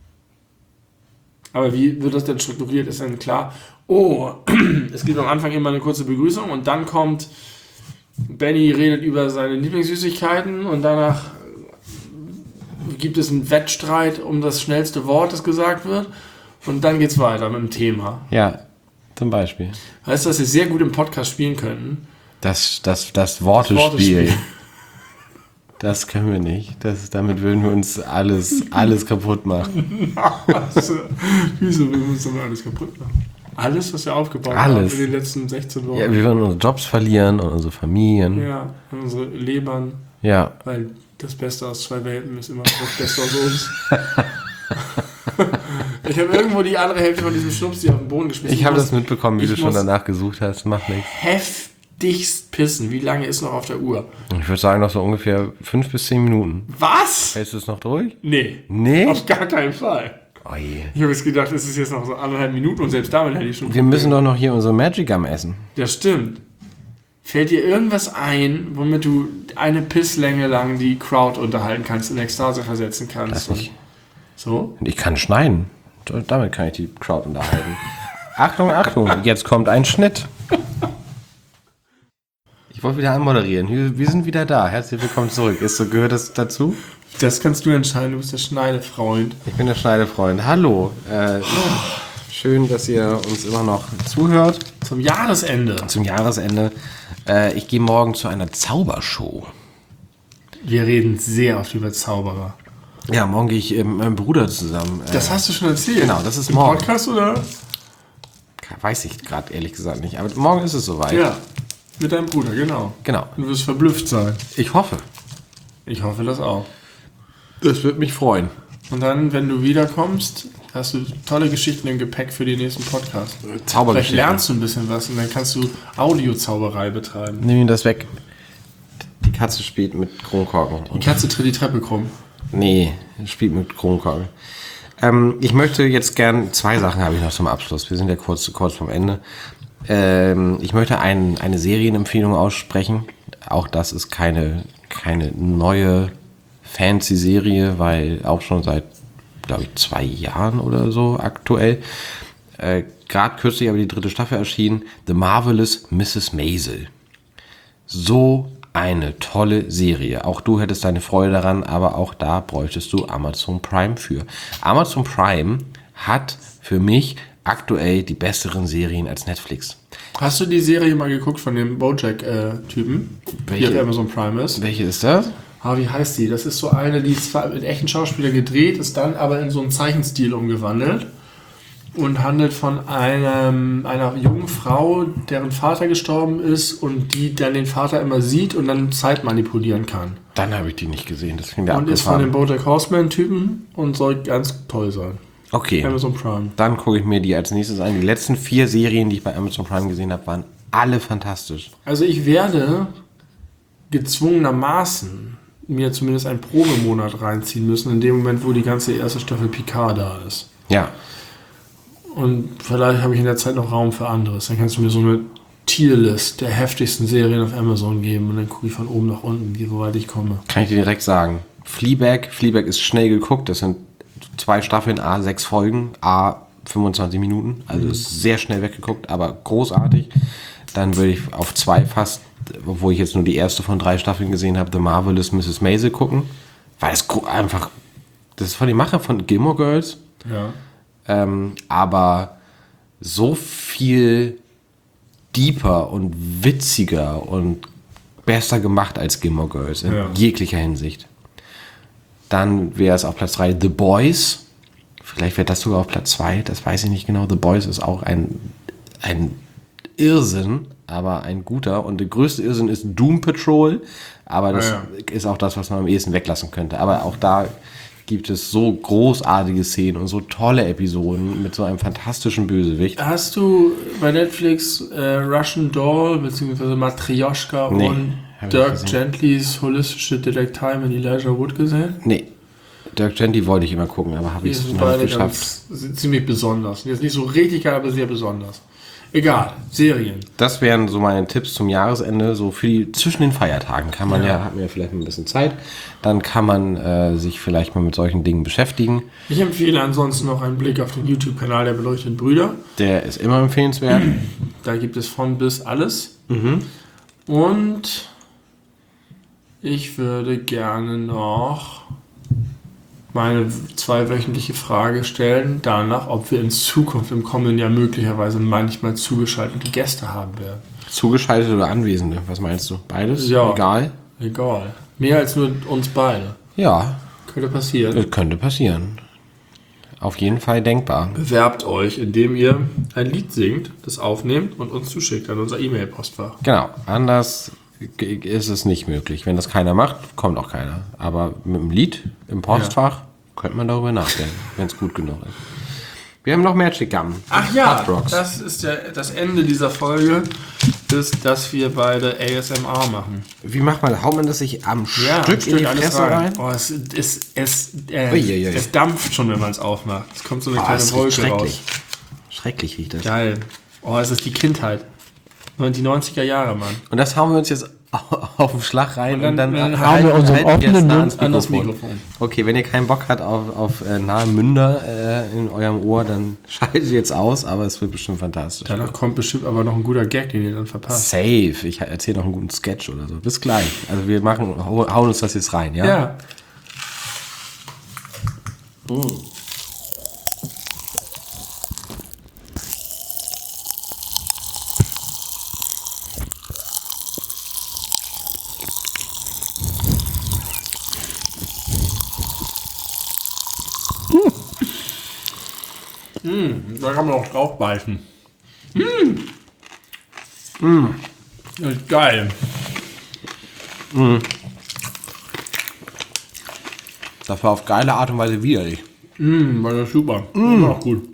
Aber wie wird das denn strukturiert? Ist dann klar, es gibt am Anfang immer eine kurze Begrüßung und dann kommt Benny redet über seine Lieblingssüßigkeiten und danach gibt es einen Wettstreit um das schnellste Wort, das gesagt wird und dann geht's weiter mit dem Thema. Ja, zum Beispiel. Weißt du, dass wir sehr gut im Podcast spielen könnten? Das Wortespiel. Das können wir nicht. Damit würden wir uns alles kaputt machen. Wieso würden wir uns damit alles kaputt machen? Alles, was wir aufgebaut haben in den letzten 16 Wochen. Ja, wir würden unsere Jobs verlieren und unsere Familien. Ja, und unsere Lebern. Ja. Weil das Beste aus zwei Welten ist immer das Beste aus uns. Ich habe irgendwo die andere Hälfte von diesem Schnups, die auf den Boden geschmissen. Ich habe das mitbekommen, wie du schon danach gesucht hast. Macht nichts. Heftigst pissen. Wie lange ist noch auf der Uhr? Ich würde sagen, noch so ungefähr 5 bis 10 Minuten. Was? Hältst du es noch durch? Nee? Auf gar keinen Fall. Oh je. Ich habe jetzt gedacht, es ist jetzt noch so 1,5 Minuten und selbst damit hätte ich schon... Wir müssen doch noch hier unsere Magic Gum essen. Das stimmt. Fällt dir irgendwas ein, womit du eine Pisslänge lang die Crowd unterhalten kannst, in Ekstase versetzen kannst? Das nicht. So? Ich kann schneiden. Damit kann ich die Crowd unterhalten. Achtung, jetzt kommt ein Schnitt. Ich wollte wieder anmoderieren. Wir sind wieder da. Herzlich willkommen zurück. Gehört das dazu? Das kannst du entscheiden. Du bist der Schneidefreund. Ich bin der Schneidefreund. Hallo. Schön, dass ihr uns immer noch zuhört. Zum Jahresende. Ich gehe morgen zu einer Zaubershow. Wir reden sehr oft über Zauberer. Ja, morgen gehe ich mit meinem Bruder zusammen. Das hast du schon erzählt? Genau, das ist morgen. Podcast oder? Weiß ich gerade ehrlich gesagt nicht. Aber morgen ist es soweit. Ja, mit deinem Bruder, genau. Du wirst verblüfft sein. Ich hoffe. Ich hoffe das auch. Das würde mich freuen. Und dann, wenn du wiederkommst, hast du tolle Geschichten im Gepäck für den nächsten Podcast. Zaubergeschichten. Vielleicht lernst du ein bisschen was und dann kannst du Audiozauberei betreiben. Nimm ihm das weg. Die Katze spielt mit Kronkorken. Die Katze tritt die Treppe krumm. Nee, spielt mit Kronkorken. Ich möchte jetzt gern, 2 Sachen habe ich noch zum Abschluss. Wir sind ja kurz vom Ende. Ich möchte eine Serienempfehlung aussprechen. Auch das ist keine neue Fancy-Serie, weil auch schon seit, glaube ich, 2 Jahren oder so aktuell. Gerade kürzlich aber die 3. Staffel erschienen. The Marvelous Mrs. Maisel. So eine tolle Serie. Auch du hättest deine Freude daran, aber auch da bräuchtest du Amazon Prime für. Amazon Prime hat für mich aktuell die besseren Serien als Netflix. Hast du die Serie mal geguckt von dem Bojack-Typen, die auf Amazon Prime ist? Welche ist das? Wie heißt die? Das ist so eine, die ist zwar mit echten Schauspielern gedreht, ist dann aber in so einen Zeichenstil umgewandelt und handelt von einer jungen Frau, deren Vater gestorben ist und die dann den Vater immer sieht und dann Zeit manipulieren kann. Dann habe ich die nicht gesehen. Das klingt ja und ist von dem Bojack Horseman-Typen und soll ganz toll sein. Okay. Amazon Prime. Dann gucke ich mir die als nächstes an. Die letzten 4 Serien, die ich bei Amazon Prime gesehen habe, waren alle fantastisch. Also ich werde gezwungenermaßen mir zumindest einen Probemonat reinziehen müssen, in dem Moment, wo die ganze erste Staffel Picard da ist. Ja. Und vielleicht habe ich in der Zeit noch Raum für anderes. Dann kannst du mir so eine Tierlist der heftigsten Serien auf Amazon geben und dann gucke ich von oben nach unten, wie weit ich komme. Kann ich dir direkt sagen. Fleabag ist schnell geguckt. Das sind 2 Staffeln, 6 Folgen, 25 Minuten. Also ist sehr schnell weggeguckt, aber großartig. Dann würde ich auf 2 fast obwohl ich jetzt nur die erste von 3 Staffeln gesehen habe, The Marvelous Mrs. Maisel gucken, weil es einfach, das ist von den Macher von Gilmore Girls, aber so viel deeper und witziger und besser gemacht als Gilmore Girls in jeglicher Hinsicht. Dann wäre es auf Platz 3 The Boys. Vielleicht wäre das sogar auf Platz 2, das weiß ich nicht genau. The Boys ist auch ein Irrsinn, aber ein guter. Und der größte Irrsinn ist Doom Patrol, aber das ist auch das, was man am ehesten weglassen könnte. Aber auch da gibt es so großartige Szenen und so tolle Episoden mit so einem fantastischen Bösewicht. Hast du bei Netflix Russian Doll bzw. Matryoshka und Dirk Gentlys Holistische Detektei mit Elijah Wood gesehen? Nee. Dirk Gently wollte ich immer gucken, aber habe ich es noch nicht geschafft. Ziemlich besonders. Jetzt nicht so richtig geil, aber sehr besonders. Egal, Serien. Das wären so meine Tipps zum Jahresende, so für die zwischen den Feiertagen hat man ja vielleicht ein bisschen Zeit, dann kann man sich vielleicht mal mit solchen Dingen beschäftigen. Ich empfehle ansonsten noch einen Blick auf den YouTube-Kanal der Beleuchteten Brüder. Der ist immer empfehlenswert. Da gibt es von bis alles. Und ich würde gerne noch meine 2-wöchentliche Frage stellen, danach, ob wir in Zukunft im kommenden Jahr möglicherweise manchmal zugeschaltete Gäste haben werden. Zugeschaltete oder Anwesende, was meinst du? Beides? Ja. Egal. Mehr als nur uns beide. Ja. Könnte passieren. Das könnte passieren. Auf jeden Fall denkbar. Bewerbt euch, indem ihr ein Lied singt, das aufnehmt und uns zuschickt an unser E-Mail-Postfach. Genau, anders ist es nicht möglich. Wenn das keiner macht, kommt auch keiner. Aber mit dem Lied im Postfach könnte man darüber nachdenken, wenn es gut genug ist. Wir haben noch Magic Gum. Ach ja, das ist das Ende dieser Folge, ist, dass wir beide ASMR machen. Wie macht man, haut man das sich am Stück in die Fresse rein? Oh, es dampft schon, wenn man es aufmacht. Es kommt so eine kleine Wolke raus. Schrecklich riecht das. Geil. Oh, es ist die Kindheit. Und die 90er Jahre, Mann. Und das hauen wir uns jetzt auf den Schlag rein und dann haben wir unseren offenen Mund an das Mikrofon. Okay, wenn ihr keinen Bock habt auf nahe Münder in eurem Ohr, dann schaltet ihr jetzt aus, aber es wird bestimmt fantastisch. Danach kommt bestimmt aber noch ein guter Gag, den ihr dann verpasst. Safe. Ich erzähle noch einen guten Sketch oder so. Bis gleich. Also wir hauen uns das jetzt rein, ja? Ja. Da kann man auch drauf beißen. Das ist geil. Das war auf geile Art und Weise widerlich. War das super. War auch gut.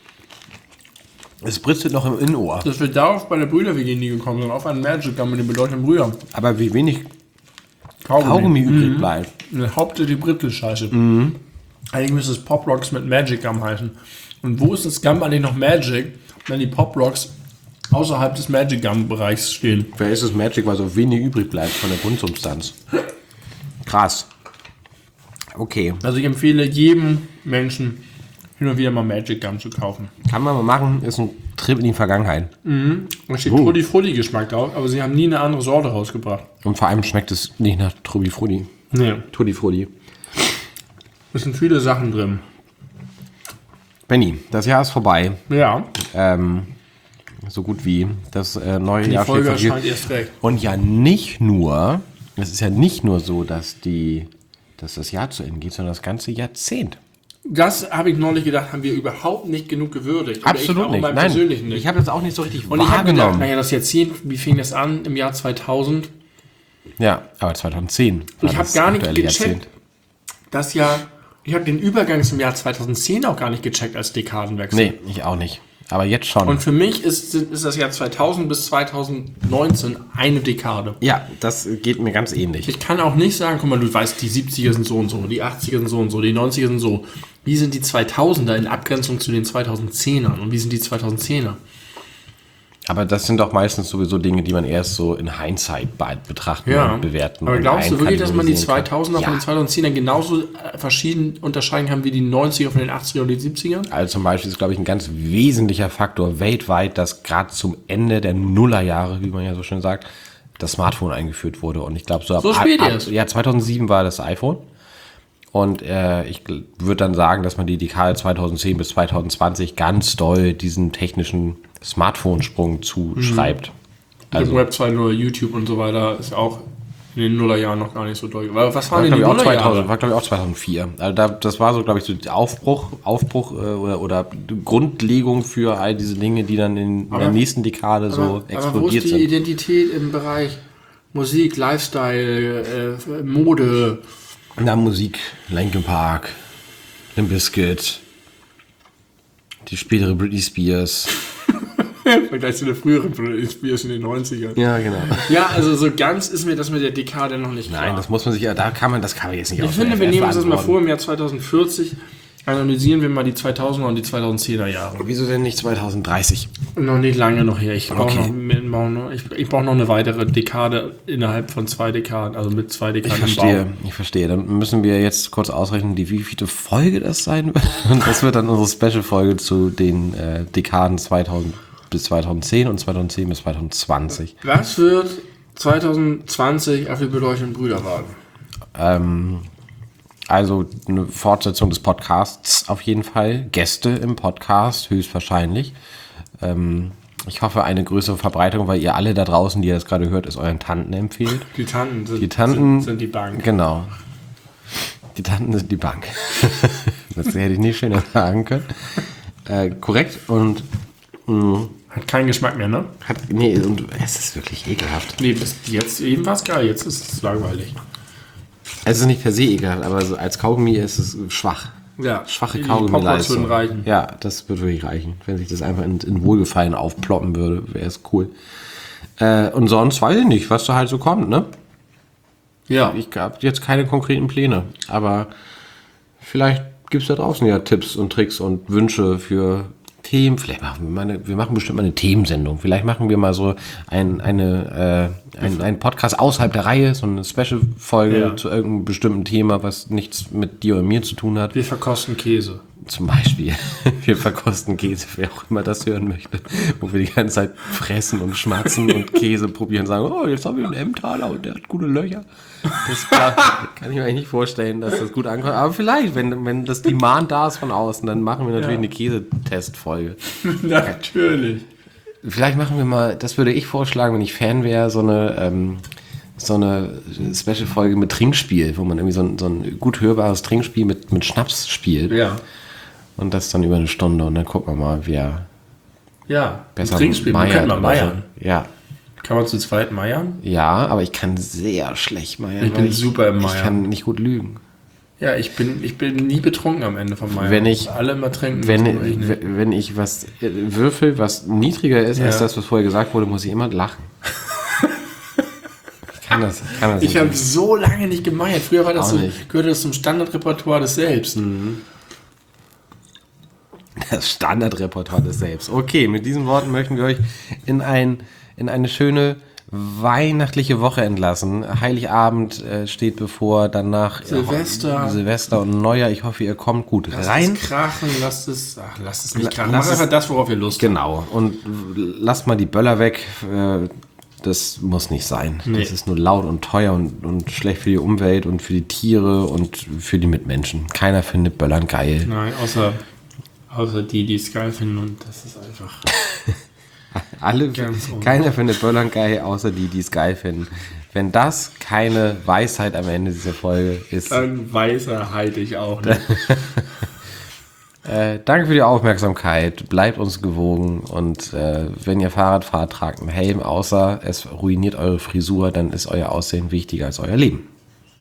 Es britzelt noch im Innenohr. Dass wir darauf bei der Brüder-WG nie gekommen sind, auf einen Magic Gum mit den bedeutenden Brüdern. Aber wie wenig Kaugummi übrig bleibt. Hauptsächlich Britzelscheiße. Eigentlich müsste es Pop Rocks mit Magic Gum heißen. Und wo ist das Gum eigentlich noch Magic, wenn die Pop Rocks außerhalb des Magic Gum Bereichs stehen? Wer ist es Magic, weil so wenig übrig bleibt von der Grundsubstanz? Krass. Okay. Also ich empfehle jedem Menschen hin und wieder mal Magic Gum zu kaufen. Kann man mal machen, ist ein Trip in die Vergangenheit. Da steht Tutti Frutti Geschmack drauf, aber sie haben nie eine andere Sorte rausgebracht. Und vor allem schmeckt es nicht nach Tutti Frutti. Nee. Tutti Frutti. Es sind viele Sachen drin. Benni, das Jahr ist vorbei. Ja. So gut wie. Das neue Die Jahr Folge steht vor erscheint dir. erst weg. Und ja nicht nur, es ist ja nicht nur so, dass das Jahr zu Ende geht, sondern das ganze Jahrzehnt. Das habe ich neulich gedacht, haben wir überhaupt nicht genug gewürdigt. Absolut nicht. Nein, Persönlichen nicht. ich habe das auch nicht so richtig Und ich habe gedacht, wahrgenommen. naja, das Jahrzehnt, wie fing das an? Im Jahr 2000. Ja, aber 2010. war Ich habe das gar nicht aktuelle gecheckt, Jahrzehnt. dass ich habe den Übergang zum Jahr 2010 auch gar nicht gecheckt als Dekadenwechsel. Nee, ich auch nicht. Aber jetzt schon. Und für mich ist das Jahr 2000 bis 2019 eine Dekade. Ja, das geht mir ganz ähnlich. Ich kann auch nicht sagen, guck mal, du weißt, die 70er sind so und so, die 80er sind so und so, die 90er sind so. Wie sind die 2000er in Abgrenzung zu den 2010ern? Und wie sind die 2010er? Aber das sind doch meistens sowieso Dinge, die man erst so in Hindsight betrachten und bewerten. Aber und glaubst du wirklich, dass man die 2000er kann. von den 2010ern genauso verschieden unterscheiden kann wie die 90er von den 80er und den 70ern? Also zum Beispiel ist, glaube ich, ein ganz wesentlicher Faktor weltweit, dass gerade zum Ende der Nullerjahre, wie man ja so schön sagt, das Smartphone eingeführt wurde. Und ich glaube, So spät erst? Ja, 2007 war das iPhone. Und ich würde dann sagen, dass man die Dekade 2010 bis 2020 ganz doll diesen technischen Smartphone-Sprung zuschreibt. Also Web 2.0, YouTube und so weiter ist auch in den Nullerjahren noch gar nicht so doll. Aber was waren denn die War, Nullerjahre? glaube ich, auch 2004. Also das war so, glaube ich, so der Aufbruch oder Grundlegung für all diese Dinge, die dann in der nächsten Dekade so explodiert aber wo ist die sind. Identität im Bereich Musik, Lifestyle, Mode? Na, Musik, Linkin Park, Limp Bizkit, die spätere Britney Spears. Im Vergleich zu der früheren Britney Spears in den 90ern. Ja, genau. Ja, also so ganz ist mir das mit der Dekade noch nicht klar. Nein, das muss man sich ja, das kann man jetzt nicht Ich finde, wir nehmen uns das mal vor, im Jahr 2040 analysieren wir mal die 2000er und die 2010er Jahre. Wieso denn nicht 2030? Noch nicht lange noch her. Ich brauche noch eine weitere Dekade innerhalb von 2 Dekaden, also mit 2 Dekaden Ich verstehe. Dann müssen wir jetzt kurz ausrechnen, wie viele Folge das sein wird. Und das wird dann unsere Special-Folge zu den Dekaden 2000 bis 2010 und 2010 bis 2020. Was wird 2020 auf die beleuchteten Brüder warten? Also eine Fortsetzung des Podcasts auf jeden Fall. Gäste im Podcast höchstwahrscheinlich. Ich hoffe, eine größere Verbreitung, weil ihr alle da draußen, die ihr das gerade hört, es euren Tanten empfehlt. Die Tanten sind die Bank. Genau. Die Tanten sind die Bank. Das hätte ich nicht schöner sagen können. Korrekt und hat keinen Geschmack mehr, ne? Und es ist wirklich ekelhaft. Nee, bis jetzt eben war es geil, jetzt ist es langweilig. Es ist nicht per se ekelhaft, aber so als Kaugummi ist es schwach. Ja, schwache Kaugummi-Leistung. Reichen. Ja, das würde wirklich reichen. Wenn sich das einfach in Wohlgefallen aufploppen würde, wäre es cool. Und sonst weiß ich nicht, was da halt so kommt, ne? Ja. Ich habe jetzt keine konkreten Pläne, aber vielleicht gibt es da draußen ja Tipps und Tricks und Wünsche für Themen. Vielleicht wir machen bestimmt mal eine Themensendung. Vielleicht machen wir mal so einen Podcast außerhalb der Reihe, so eine Special-Folge zu irgendeinem bestimmten Thema, was nichts mit dir oder mir zu tun hat. Wir verkosten Käse. Zum Beispiel. Wir verkosten Käse, wer auch immer das hören möchte. Wo wir die ganze Zeit fressen und schmatzen und Käse probieren und sagen, oh, jetzt haben wir einen Emmentaler und der hat gute Löcher. Das kann ich mir eigentlich nicht vorstellen, dass das gut ankommt. Aber vielleicht, wenn das Demand da ist von außen, dann machen wir natürlich eine Käsetestfolge. Natürlich. Vielleicht machen wir mal, das würde ich vorschlagen, wenn ich Fan wäre, so eine Special-Folge mit Trinkspiel, wo man irgendwie so ein gut hörbares Trinkspiel mit Schnaps spielt. Ja. Und das dann über eine Stunde und dann gucken wir mal, wer besser Trinkspiel, meiert. Man meiern. Ja. Kann man zu zweit meiern? Ja, aber ich kann sehr schlecht meiern. Ich bin super im Meiern. Ich kann nicht gut lügen. Ja, ich bin nie betrunken am Ende vom Meiern. Wenn ich alle immer trinken. Wenn ich was würfel, was niedriger ist als das, was vorher gesagt wurde, muss ich immer lachen. Ich habe so lange nicht gemeiert. Früher war das gehörte das zum Standardrepertoire des Selbst. Das Standardrepertoire des Selbst. Okay, mit diesen Worten möchten wir euch in eine schöne weihnachtliche Woche entlassen. Heiligabend steht bevor, danach Silvester und Neujahr. Ich hoffe, ihr kommt gut rein. Lasst es nicht krachen. Macht einfach das, worauf ihr Lust habt. Genau. Und lasst mal die Böller weg. Das muss nicht sein. Nee. Das ist nur laut und teuer und schlecht für die Umwelt und für die Tiere und für die Mitmenschen. Keiner findet Böllern geil. Nein, außer die es geil finden, und das ist einfach... Keiner findet Böllern geil, außer die es geil finden. Wenn das keine Weisheit am Ende dieser Folge ist... Dann Weisheit ich auch nicht. Danke für die Aufmerksamkeit. Bleibt uns gewogen. Und wenn ihr Fahrrad fahrt, tragt einen Helm. Außer es ruiniert eure Frisur, dann ist euer Aussehen wichtiger als euer Leben.